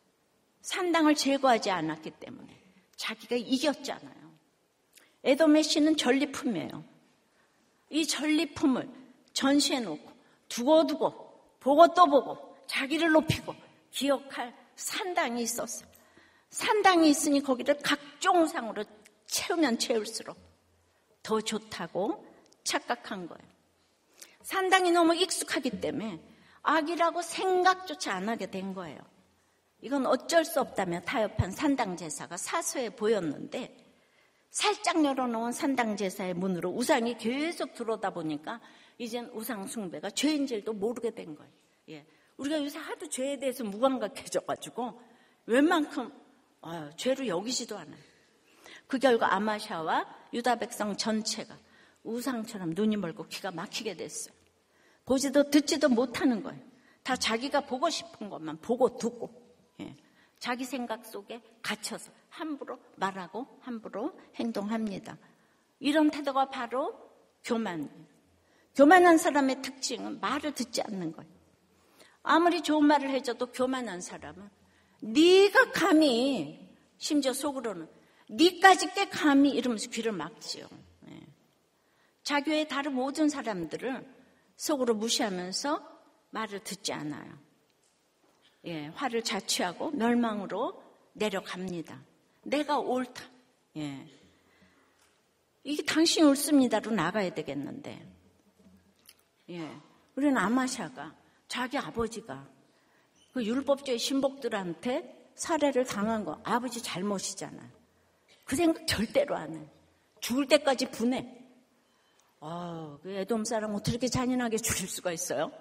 산당을 제거하지 않았기 때문에. 자기가 이겼잖아요. 에돔의 신은 전리품이에요. 이 전리품을 전시해놓고 두고두고 보고 또 보고 자기를 높이고 기억할 산당이 있었어요. 산당이 있으니 거기를 각종 우상으로 채우면 채울수록 더 좋다고 착각한 거예요. 산당이 너무 익숙하기 때문에 악이라고 생각조차 안 하게 된 거예요. 이건 어쩔 수 없다며 타협한 산당 제사가 사소해 보였는데 살짝 열어놓은 산당 제사의 문으로 우상이 계속 들어오다 보니까 이젠 우상 숭배가 죄인 줄도 모르게 된 거예요. 예. 우리가 요새 하도 죄에 대해서 무감각해져가지고 웬만큼 아유, 죄로 여기지도 않아요. 그 결과 아마시아와 유다 백성 전체가 우상처럼 눈이 멀고 귀가 막히게 됐어요. 보지도 듣지도 못하는 거예요. 다 자기가 보고 싶은 것만 보고 듣고, 예. 자기 생각 속에 갇혀서 함부로 말하고 함부로 행동합니다. 이런 태도가 바로 교만이에요. 교만한 사람의 특징은 말을 듣지 않는 거예요. 아무리 좋은 말을 해줘도 교만한 사람은 네가 감히, 심지어 속으로는 네까지 꽤 감히 이러면서 귀를 막지요. 예. 자교의 다른 모든 사람들을 속으로 무시하면서 말을 듣지 않아요. 예, 화를 자취하고 멸망으로 내려갑니다. 내가 옳다. 예. 이게 당신이 옳습니다로 나가야 되겠는데, 예, 우리는 아마시아가 자기 아버지가 그 율법주의 신복들한테 살해를 당한 거 아버지 잘못이잖아요. 그 생각 절대로 안 해. 죽을 때까지 분해. 아, 그 에돔 사람 어떻게 이렇게 잔인하게 죽일 수가 있어요?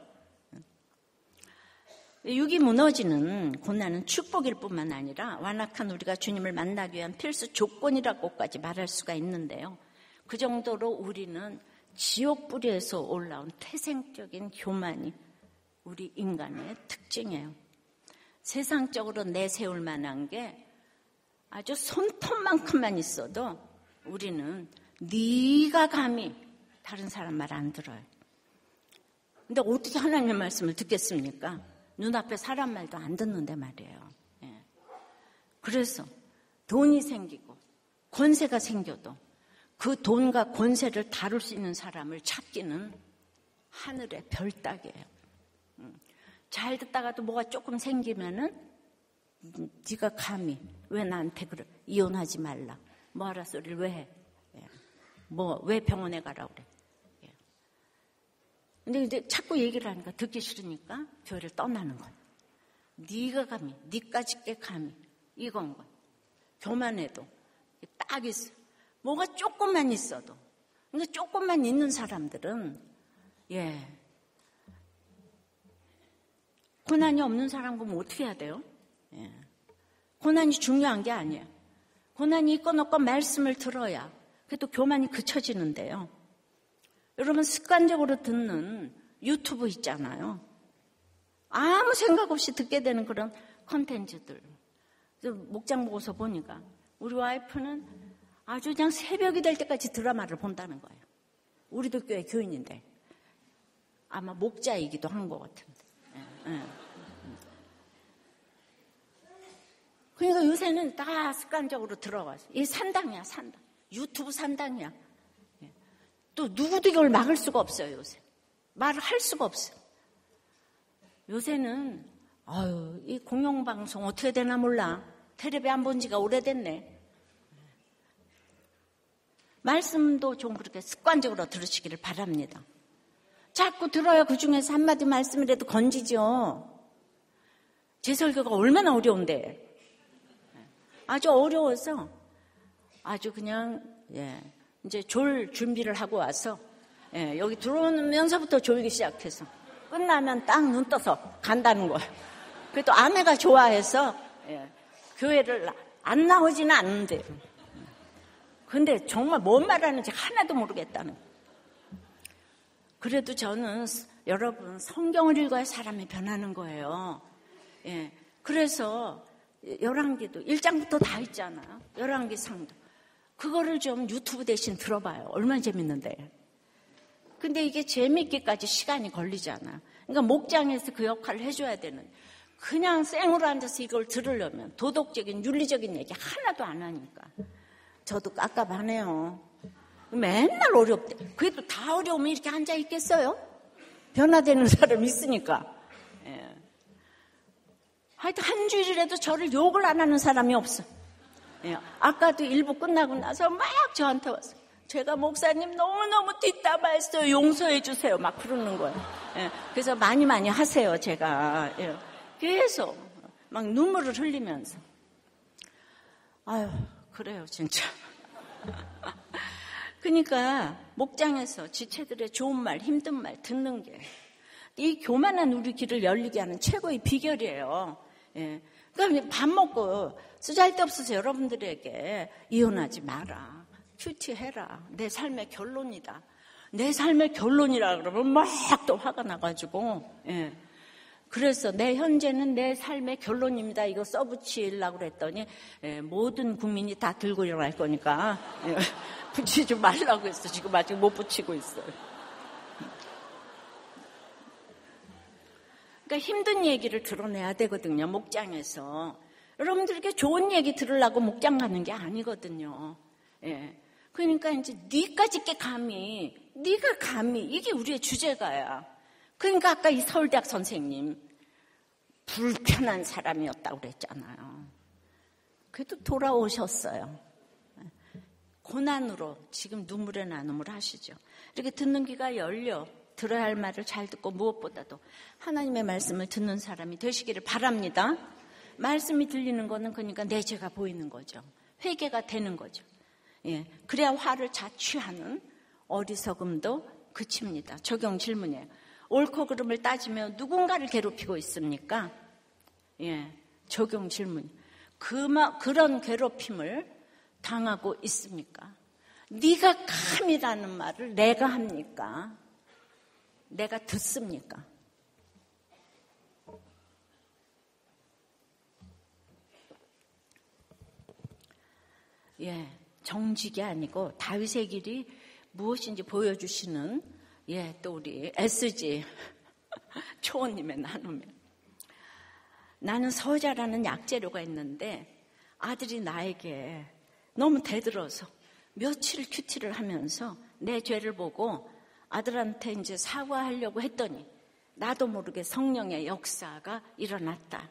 육이 무너지는 고난은 축복일 뿐만 아니라 완악한 우리가 주님을 만나기 위한 필수 조건이라고까지 말할 수가 있는데요. 그 정도로 우리는 지옥 뿌리에서 올라온 태생적인 교만이 우리 인간의 특징이에요. 세상적으로 내세울 만한 게 아주 손톱만큼만 있어도 우리는 네가 감히 다른 사람 말 안 들어요. 근데 어떻게 하나님의 말씀을 듣겠습니까? 눈앞에 사람 말도 안 듣는데 말이에요. 예. 그래서 돈이 생기고 권세가 생겨도 그 돈과 권세를 다룰 수 있는 사람을 찾기는 하늘의 별 따기예요. 잘 듣다가도 뭐가 조금 생기면은 네가 감히 왜 나한테 그래? 이혼하지 말라. 뭐하라 소리를 왜 해? 예. 뭐 왜 병원에 가라 그래? 예. 근데 이제 자꾸 얘기를 하니까 듣기 싫으니까 교회를 떠나는 거예요. 네가 감히, 네까지 꽤 감히 이건 거예요. 교만해도 딱 있어. 뭐가 조금만 있어도. 근데 조금만 있는 사람들은 예. 고난이 없는 사람 보면 어떻게 해야 돼요? 예. 고난이 중요한 게 아니에요. 고난이 있건 없건 말씀을 들어야 그래도 교만이 그쳐지는데요. 여러분 습관적으로 듣는 유튜브 있잖아요. 아무 생각 없이 듣게 되는 그런 콘텐츠들. 목장 보고서 보니까 우리 와이프는 아주 그냥 새벽이 될 때까지 드라마를 본다는 거예요. 우리도 교회 교인인데 아마 목자이기도 한 것 같은데. 예, 예. 그러니까 요새는 다 습관적으로 들어가서 이 산당이야, 산당. 유튜브 산당이야. 예. 또 누구도 이걸 막을 수가 없어요, 요새. 말을 할 수가 없어요. 요새는 아유, 이 공영방송 어떻게 되나 몰라. 텔레비 안 본 지가 오래됐네. 말씀도 좀 그렇게 습관적으로 들으시기를 바랍니다. 자꾸 들어야 그 중에서 한마디 말씀이라도 건지죠. 제 설교가 얼마나 어려운데. 아주 어려워서 아주 그냥 예, 이제 졸 준비를 하고 와서 예, 여기 들어오면서부터 졸기 시작해서 끝나면 딱 눈 떠서 간다는 거예요. 그래도 아내가 좋아해서 예, 교회를 안 나오지는 않는데 근데 정말 뭔 말하는지 하나도 모르겠다는 거예요. 그래도 저는 여러분 성경을 읽어야 사람이 변하는 거예요. 예, 그래서 열왕기도 일 장부터 다 있잖아요. 열왕기 상도. 그거를 좀 유튜브 대신 들어봐요. 얼마나 재밌는데. 근데 이게 재밌기까지 시간이 걸리잖아요. 그러니까 목장에서 그 역할을 해줘야 되는. 그냥 생으로 앉아서 이걸 들으려면 도덕적인 윤리적인 얘기 하나도 안 하니까. 저도 깝깝하네요. 맨날 어렵대. 그래도 다 어려우면 이렇게 앉아 있겠어요? 변화되는 사람 있으니까. 예. 하여튼 한 주일이라도 저를 욕을 안 하는 사람이 없어. 예. 아까도 일부 끝나고 나서 막 저한테 왔어. 제가 목사님 너무너무 뒷담화했어요. 용서해 주세요. 막 그러는 거예요. 예. 그래서 많이 많이 하세요. 제가. 예. 계속 막 눈물을 흘리면서. 아유, 그래요 진짜. 그러니까 목장에서 지체들의 좋은 말, 힘든 말 듣는 게 이 교만한 우리 귀를 열리게 하는 최고의 비결이에요. 예. 그러니까 밥 먹고 쓰잘데없어서 여러분들에게 이혼하지 마라. 큐티해라. 내 삶의 결론이다. 내 삶의 결론이라 그러면 막 또 화가 나가지고 예. 그래서 내 현재는 내 삶의 결론입니다. 이거 써붙이려고 그랬더니 예, 모든 국민이 다 들고 일어날 거니까 예, 붙이지 말라고 했어. 지금 아직 못 붙이고 있어요. 그러니까 힘든 얘기를 드러내야 되거든요. 목장에서. 여러분들에게 좋은 얘기 들으려고 목장 가는 게 아니거든요. 예. 그러니까 이제 네까지 게 감히, 네가 감히, 이게 우리의 주제가야. 그러니까 아까 이 서울대학 선생님 불편한 사람이었다고 그랬잖아요. 그래도 돌아오셨어요. 고난으로 지금 눈물의 나눔을 하시죠. 이렇게 듣는 귀가 열려 들어야 할 말을 잘 듣고 무엇보다도 하나님의 말씀을 듣는 사람이 되시기를 바랍니다. 말씀이 들리는 거는 그러니까 내 죄가 보이는 거죠. 회개가 되는 거죠. 예, 그래야 화를 자취하는 어리석음도 그칩니다. 적용 질문이에요. 옳고 그름을 따지며 누군가를 괴롭히고 있습니까? 예, 적용 질문. 그마, 그런 괴롭힘을 당하고 있습니까? 네가 감이라는 말을 내가 합니까? 내가 듣습니까? 예, 정직이 아니고 다윗의 길이 무엇인지 보여주시는 예, 또 우리 에스지 초원님의 나눔에 나는 서자라는 약재료가 있는데 아들이 나에게 너무 대들어서 며칠 큐티를 하면서 내 죄를 보고 아들한테 이제 사과하려고 했더니 나도 모르게 성령의 역사가 일어났다.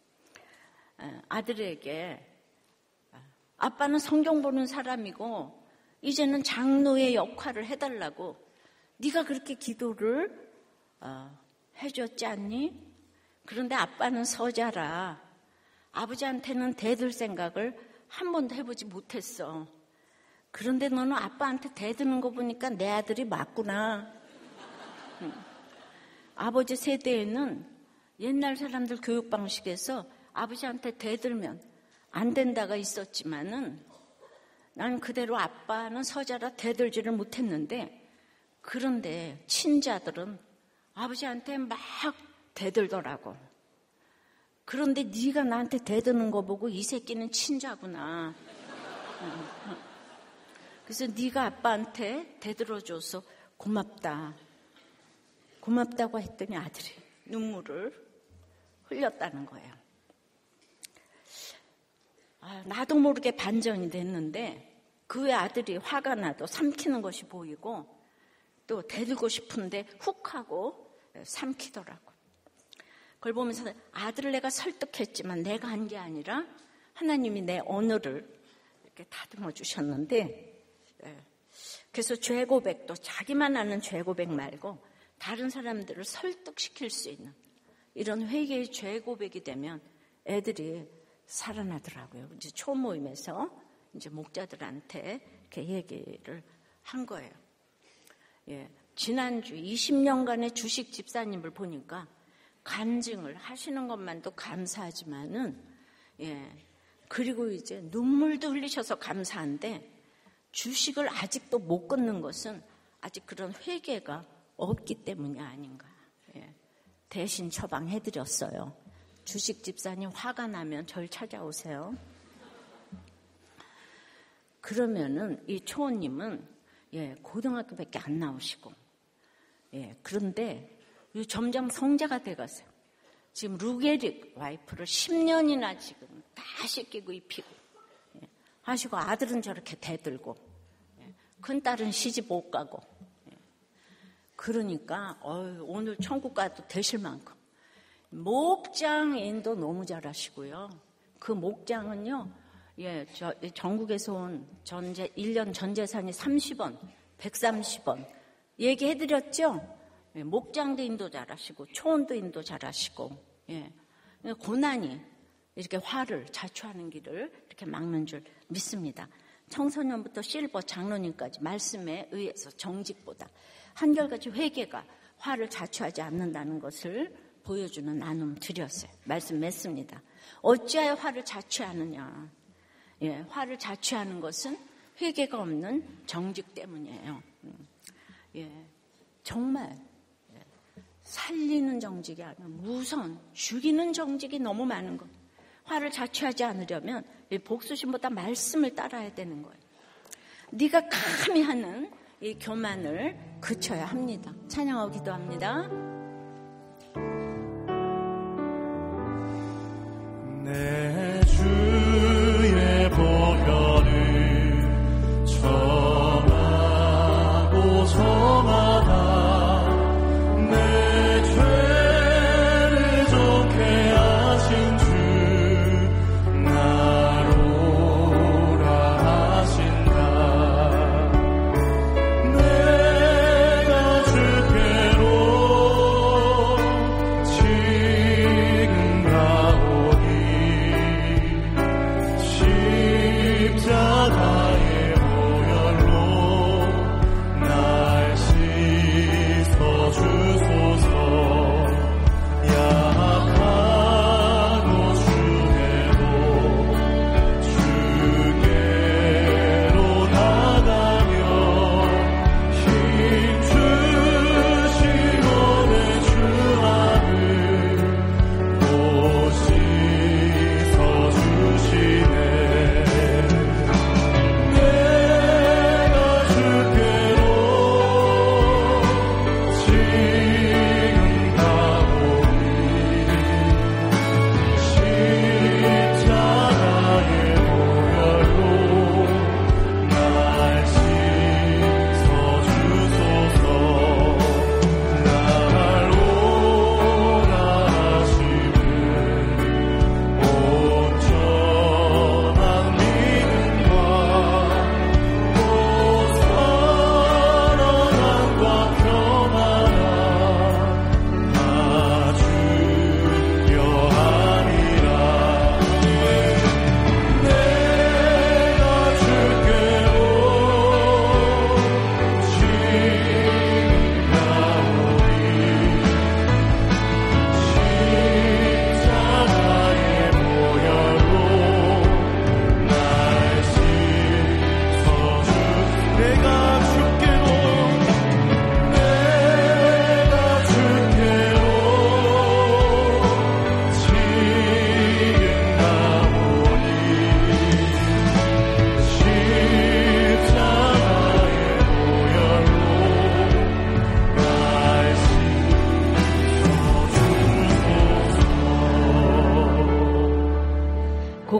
아들에게 아빠는 성경 보는 사람이고 이제는 장로의 역할을 해달라고 네가 그렇게 기도를 어, 해줬지 않니? 그런데 아빠는 서자라 아버지한테는 대들 생각을 한 번도 해보지 못했어. 그런데 너는 아빠한테 대드는 거 보니까 내 아들이 맞구나. 응. 아버지 세대에는 옛날 사람들 교육 방식에서 아버지한테 대들면 안 된다가 있었지만은 나는 그대로 아빠는 서자라 대들지를 못했는데, 그런데 친자들은 아버지한테 막 대들더라고. 그런데 네가 나한테 대드는 거 보고 이 새끼는 친자구나. 그래서 네가 아빠한테 대들어줘서 고맙다. 고맙다고 했더니 아들이 눈물을 흘렸다는 거예요. 아, 나도 모르게 반전이 됐는데 그 외 아들이 화가 나도 삼키는 것이 보이고 또 대들고 싶은데 훅 하고 삼키더라고. 그걸 보면서 아들을 내가 설득했지만 내가 한 게 아니라 하나님이 내 언어를 이렇게 다듬어 주셨는데, 그래서 죄 고백도 자기만 아는 죄 고백 말고 다른 사람들을 설득시킬 수 있는 이런 회개의 죄 고백이 되면 애들이 살아나더라고요. 이제 초모임에서 이제 목자들한테 이렇게 얘기를 한 거예요. 예, 지난주 이십 년간의 주식 집사님을 보니까 간증을 하시는 것만도 감사하지만은, 예, 그리고 이제 눈물도 흘리셔서 감사한데 주식을 아직도 못 끊는 것은 아직 그런 회개가 없기 때문이 아닌가. 예, 대신 처방해드렸어요. 주식 집사님 화가 나면 절 찾아오세요. 그러면은 이 초원님은 예, 고등학교밖에 안 나오시고, 예, 그런데 점점 성자가 돼갔어요. 지금 루게릭 와이프를 십 년이나 지금 다 씻기고 입히고, 예, 하시고 아들은 저렇게 대들고, 예, 큰딸은 시집 못 가고, 예, 그러니까 어휴, 오늘 천국 가도 되실 만큼 목장인도 너무 잘하시고요. 그 목장은요, 예, 저 전국에서 온 전재 일 년 전재산이 삼십 원, 백삼십 원 얘기해드렸죠. 예, 목장도 인도 잘하시고 초원도 인도 잘하시고, 예, 고난이 이렇게 화를 자초하는 길을 이렇게 막는 줄 믿습니다. 청소년부터 실버 장로님까지 말씀에 의해서 정직보다 한결같이 회개가 화를 자초하지 않는다는 것을 보여주는 나눔 드렸어요. 말씀 맺습니다. 어찌하여 화를 자초하느냐. 예, 화를 자초하는 것은 회개가 없는 정직 때문이에요. 예, 정말 살리는 정직이 아니라 무선, 죽이는 정직이 너무 많은 것. 화를 자초하지 않으려면 복수심보다 말씀을 따라야 되는 거예요. 네가 감히 하는 이 교만을 그쳐야 합니다. 찬양하고 기도합니다. 내 주의 보혈을 정하고 정하다 주께로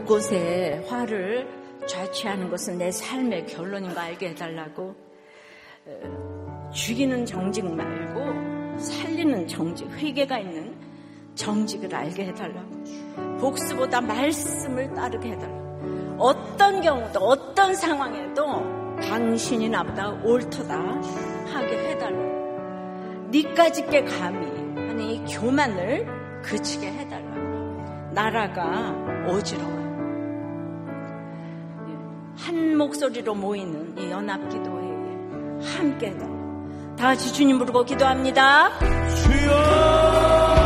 곳에 화를 좌취하는 것은 내 삶의 결론인 거 알게 해달라고. 죽이는 정직 말고 살리는 정직, 회개가 있는 정직을 알게 해달라고. 복수보다 말씀을 따르게 해달라고. 어떤 경우도 어떤 상황에도 당신이 나보다 옳도다 하게 해달라고. 니까짓게 감히 하는 이 교만을 그치게 해달라고. 나라가 어지러워요. 한 목소리로 모이는 이 연합기도회에 함께 해달라고. 다 같이 주님 부르고 기도합니다. 주여!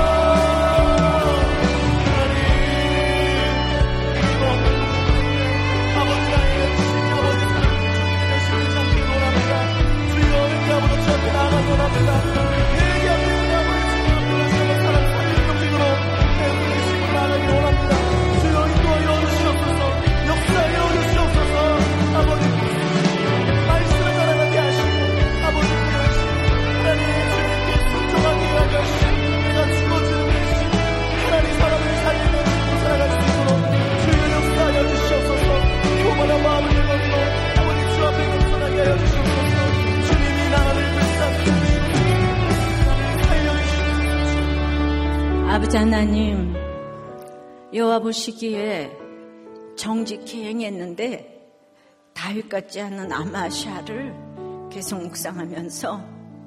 아버지 하나님, 여호와 보시기에 정직히 행했는데 다윗 같지 않은 아마샤를 계속 묵상하면서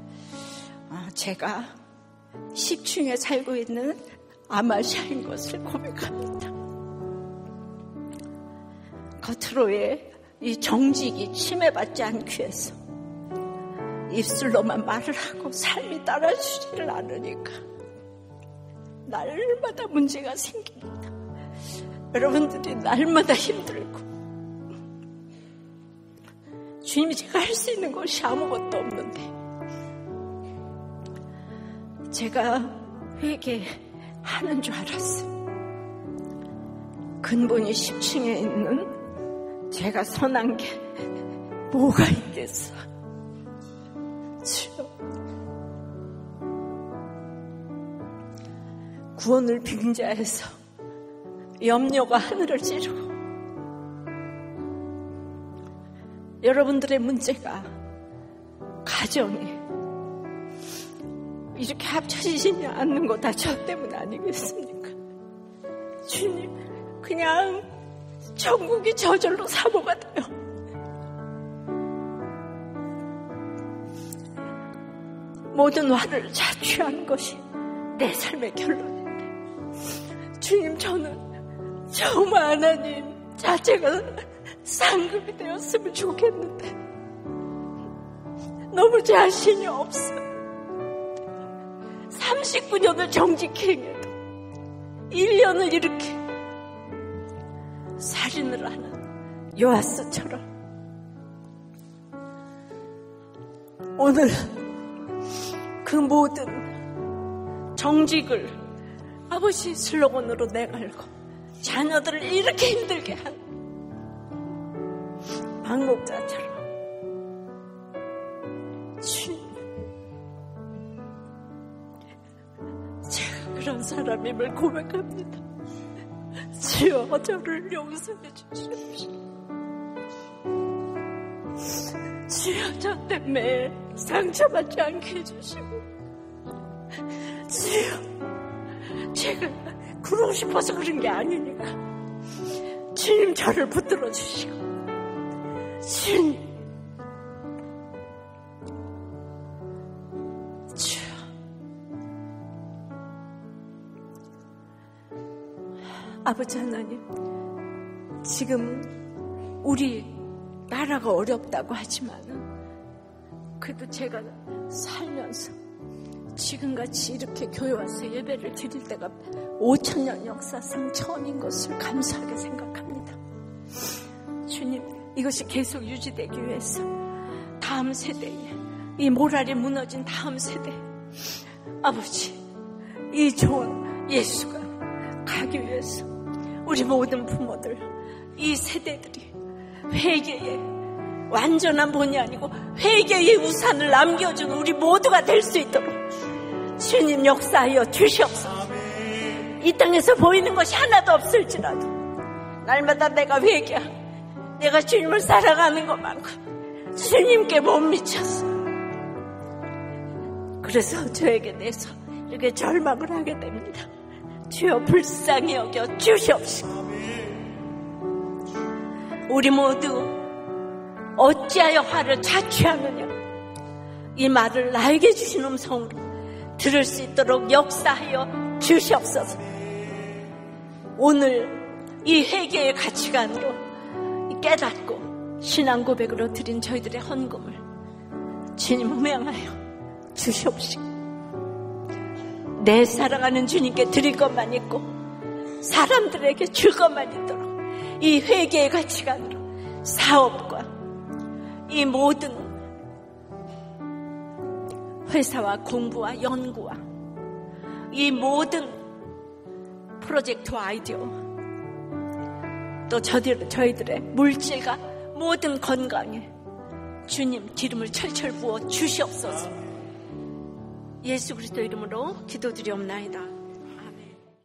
제가 십층에 살고 있는 아마샤인 것을 고백합니다. 겉으로의 이 정직이 침해받지 않기 위해서 입술로만 말을 하고 삶이 따라주지를 않으니까 날마다 문제가 생깁니다. 여러분들이 날마다 힘들고 주님이 제가 할 수 있는 것이 아무것도 없는데 제가 회개하는 줄 알았어요. 근본이 십층에 있는 제가 선한 게 뭐가 있겠어. 주여, 구원을 빙자해서 염려가 하늘을 찌르고 여러분들의 문제가 가정이 이렇게 합쳐지지 않는 거 다 저 때문 아니겠습니까? 주님, 그냥 천국이 저절로 사모가 돼요. 모든 화를 자취하는 것이 내 삶의 결론인데 주님, 저는 정말 하나님 자체가 상급이 되었으면 좋겠는데 너무 자신이 없어. 삼십구 년을 정직히 행해도 일 년을 이렇게 살인을 하는 요아스처럼 오늘 그 모든 정직을 아버지 슬로건으로 내걸고 자녀들을 이렇게 힘들게 한 방목자처럼 주님, 제가 그런 사람임을 고백합니다. 주여, 저를 용서해 주십시오. 주여, 저 때문에 상처받지 않게 해주시고, 주여, 제가 그러고 싶어서 그런 게 아니니까 주님, 저를 붙들어 주시고, 주님, 주여, 아버지 하나님, 지금 우리 나라가 어렵다고 하지만은 그래도 제가 살면서 지금같이 이렇게 교회 와서 예배를 드릴 때가 오천 년 역사상 처음인 것을 감사하게 생각합니다. 주님, 이것이 계속 유지되기 위해서 다음 세대에, 이 모랄이 무너진 다음 세대, 아버지, 이 좋은 예수가 가기 위해서 우리 모든 부모들, 이 세대들이 회개의 완전한 본이 아니고 회개의 우산을 남겨준 우리 모두가 될 수 있도록 주님 역사하여 주시옵소서. 이 땅에서 보이는 것이 하나도 없을지라도 날마다 내가 회개하고 내가 주님을 살아가는 것만큼 주님께 못 미쳤어. 그래서 저에게 대해서 이렇게 절망을 하게 됩니다. 주여 불쌍히 여겨 주시옵시고 우리 모두 어찌하여 화를 자취하느냐, 이 말을 나에게 주신 음성으로 들을 수 있도록 역사하여 주시옵소서. 오늘 이 회개의 가치관으로 깨닫고 신앙 고백으로 드린 저희들의 헌금을 주님 명하여 주시옵시고 내 사랑하는 주님께 드릴 것만 있고 사람들에게 줄 것만 있도록 이 회개의 가치관으로 사업과 이 모든 회사와 공부와 연구와 이 모든 프로젝트와 아이디어 또 저희들, 저희들의 물질과 모든 건강에 주님 기름을 철철 부어 주시옵소서. 예수 그리스도 이름으로 기도드리옵나이다.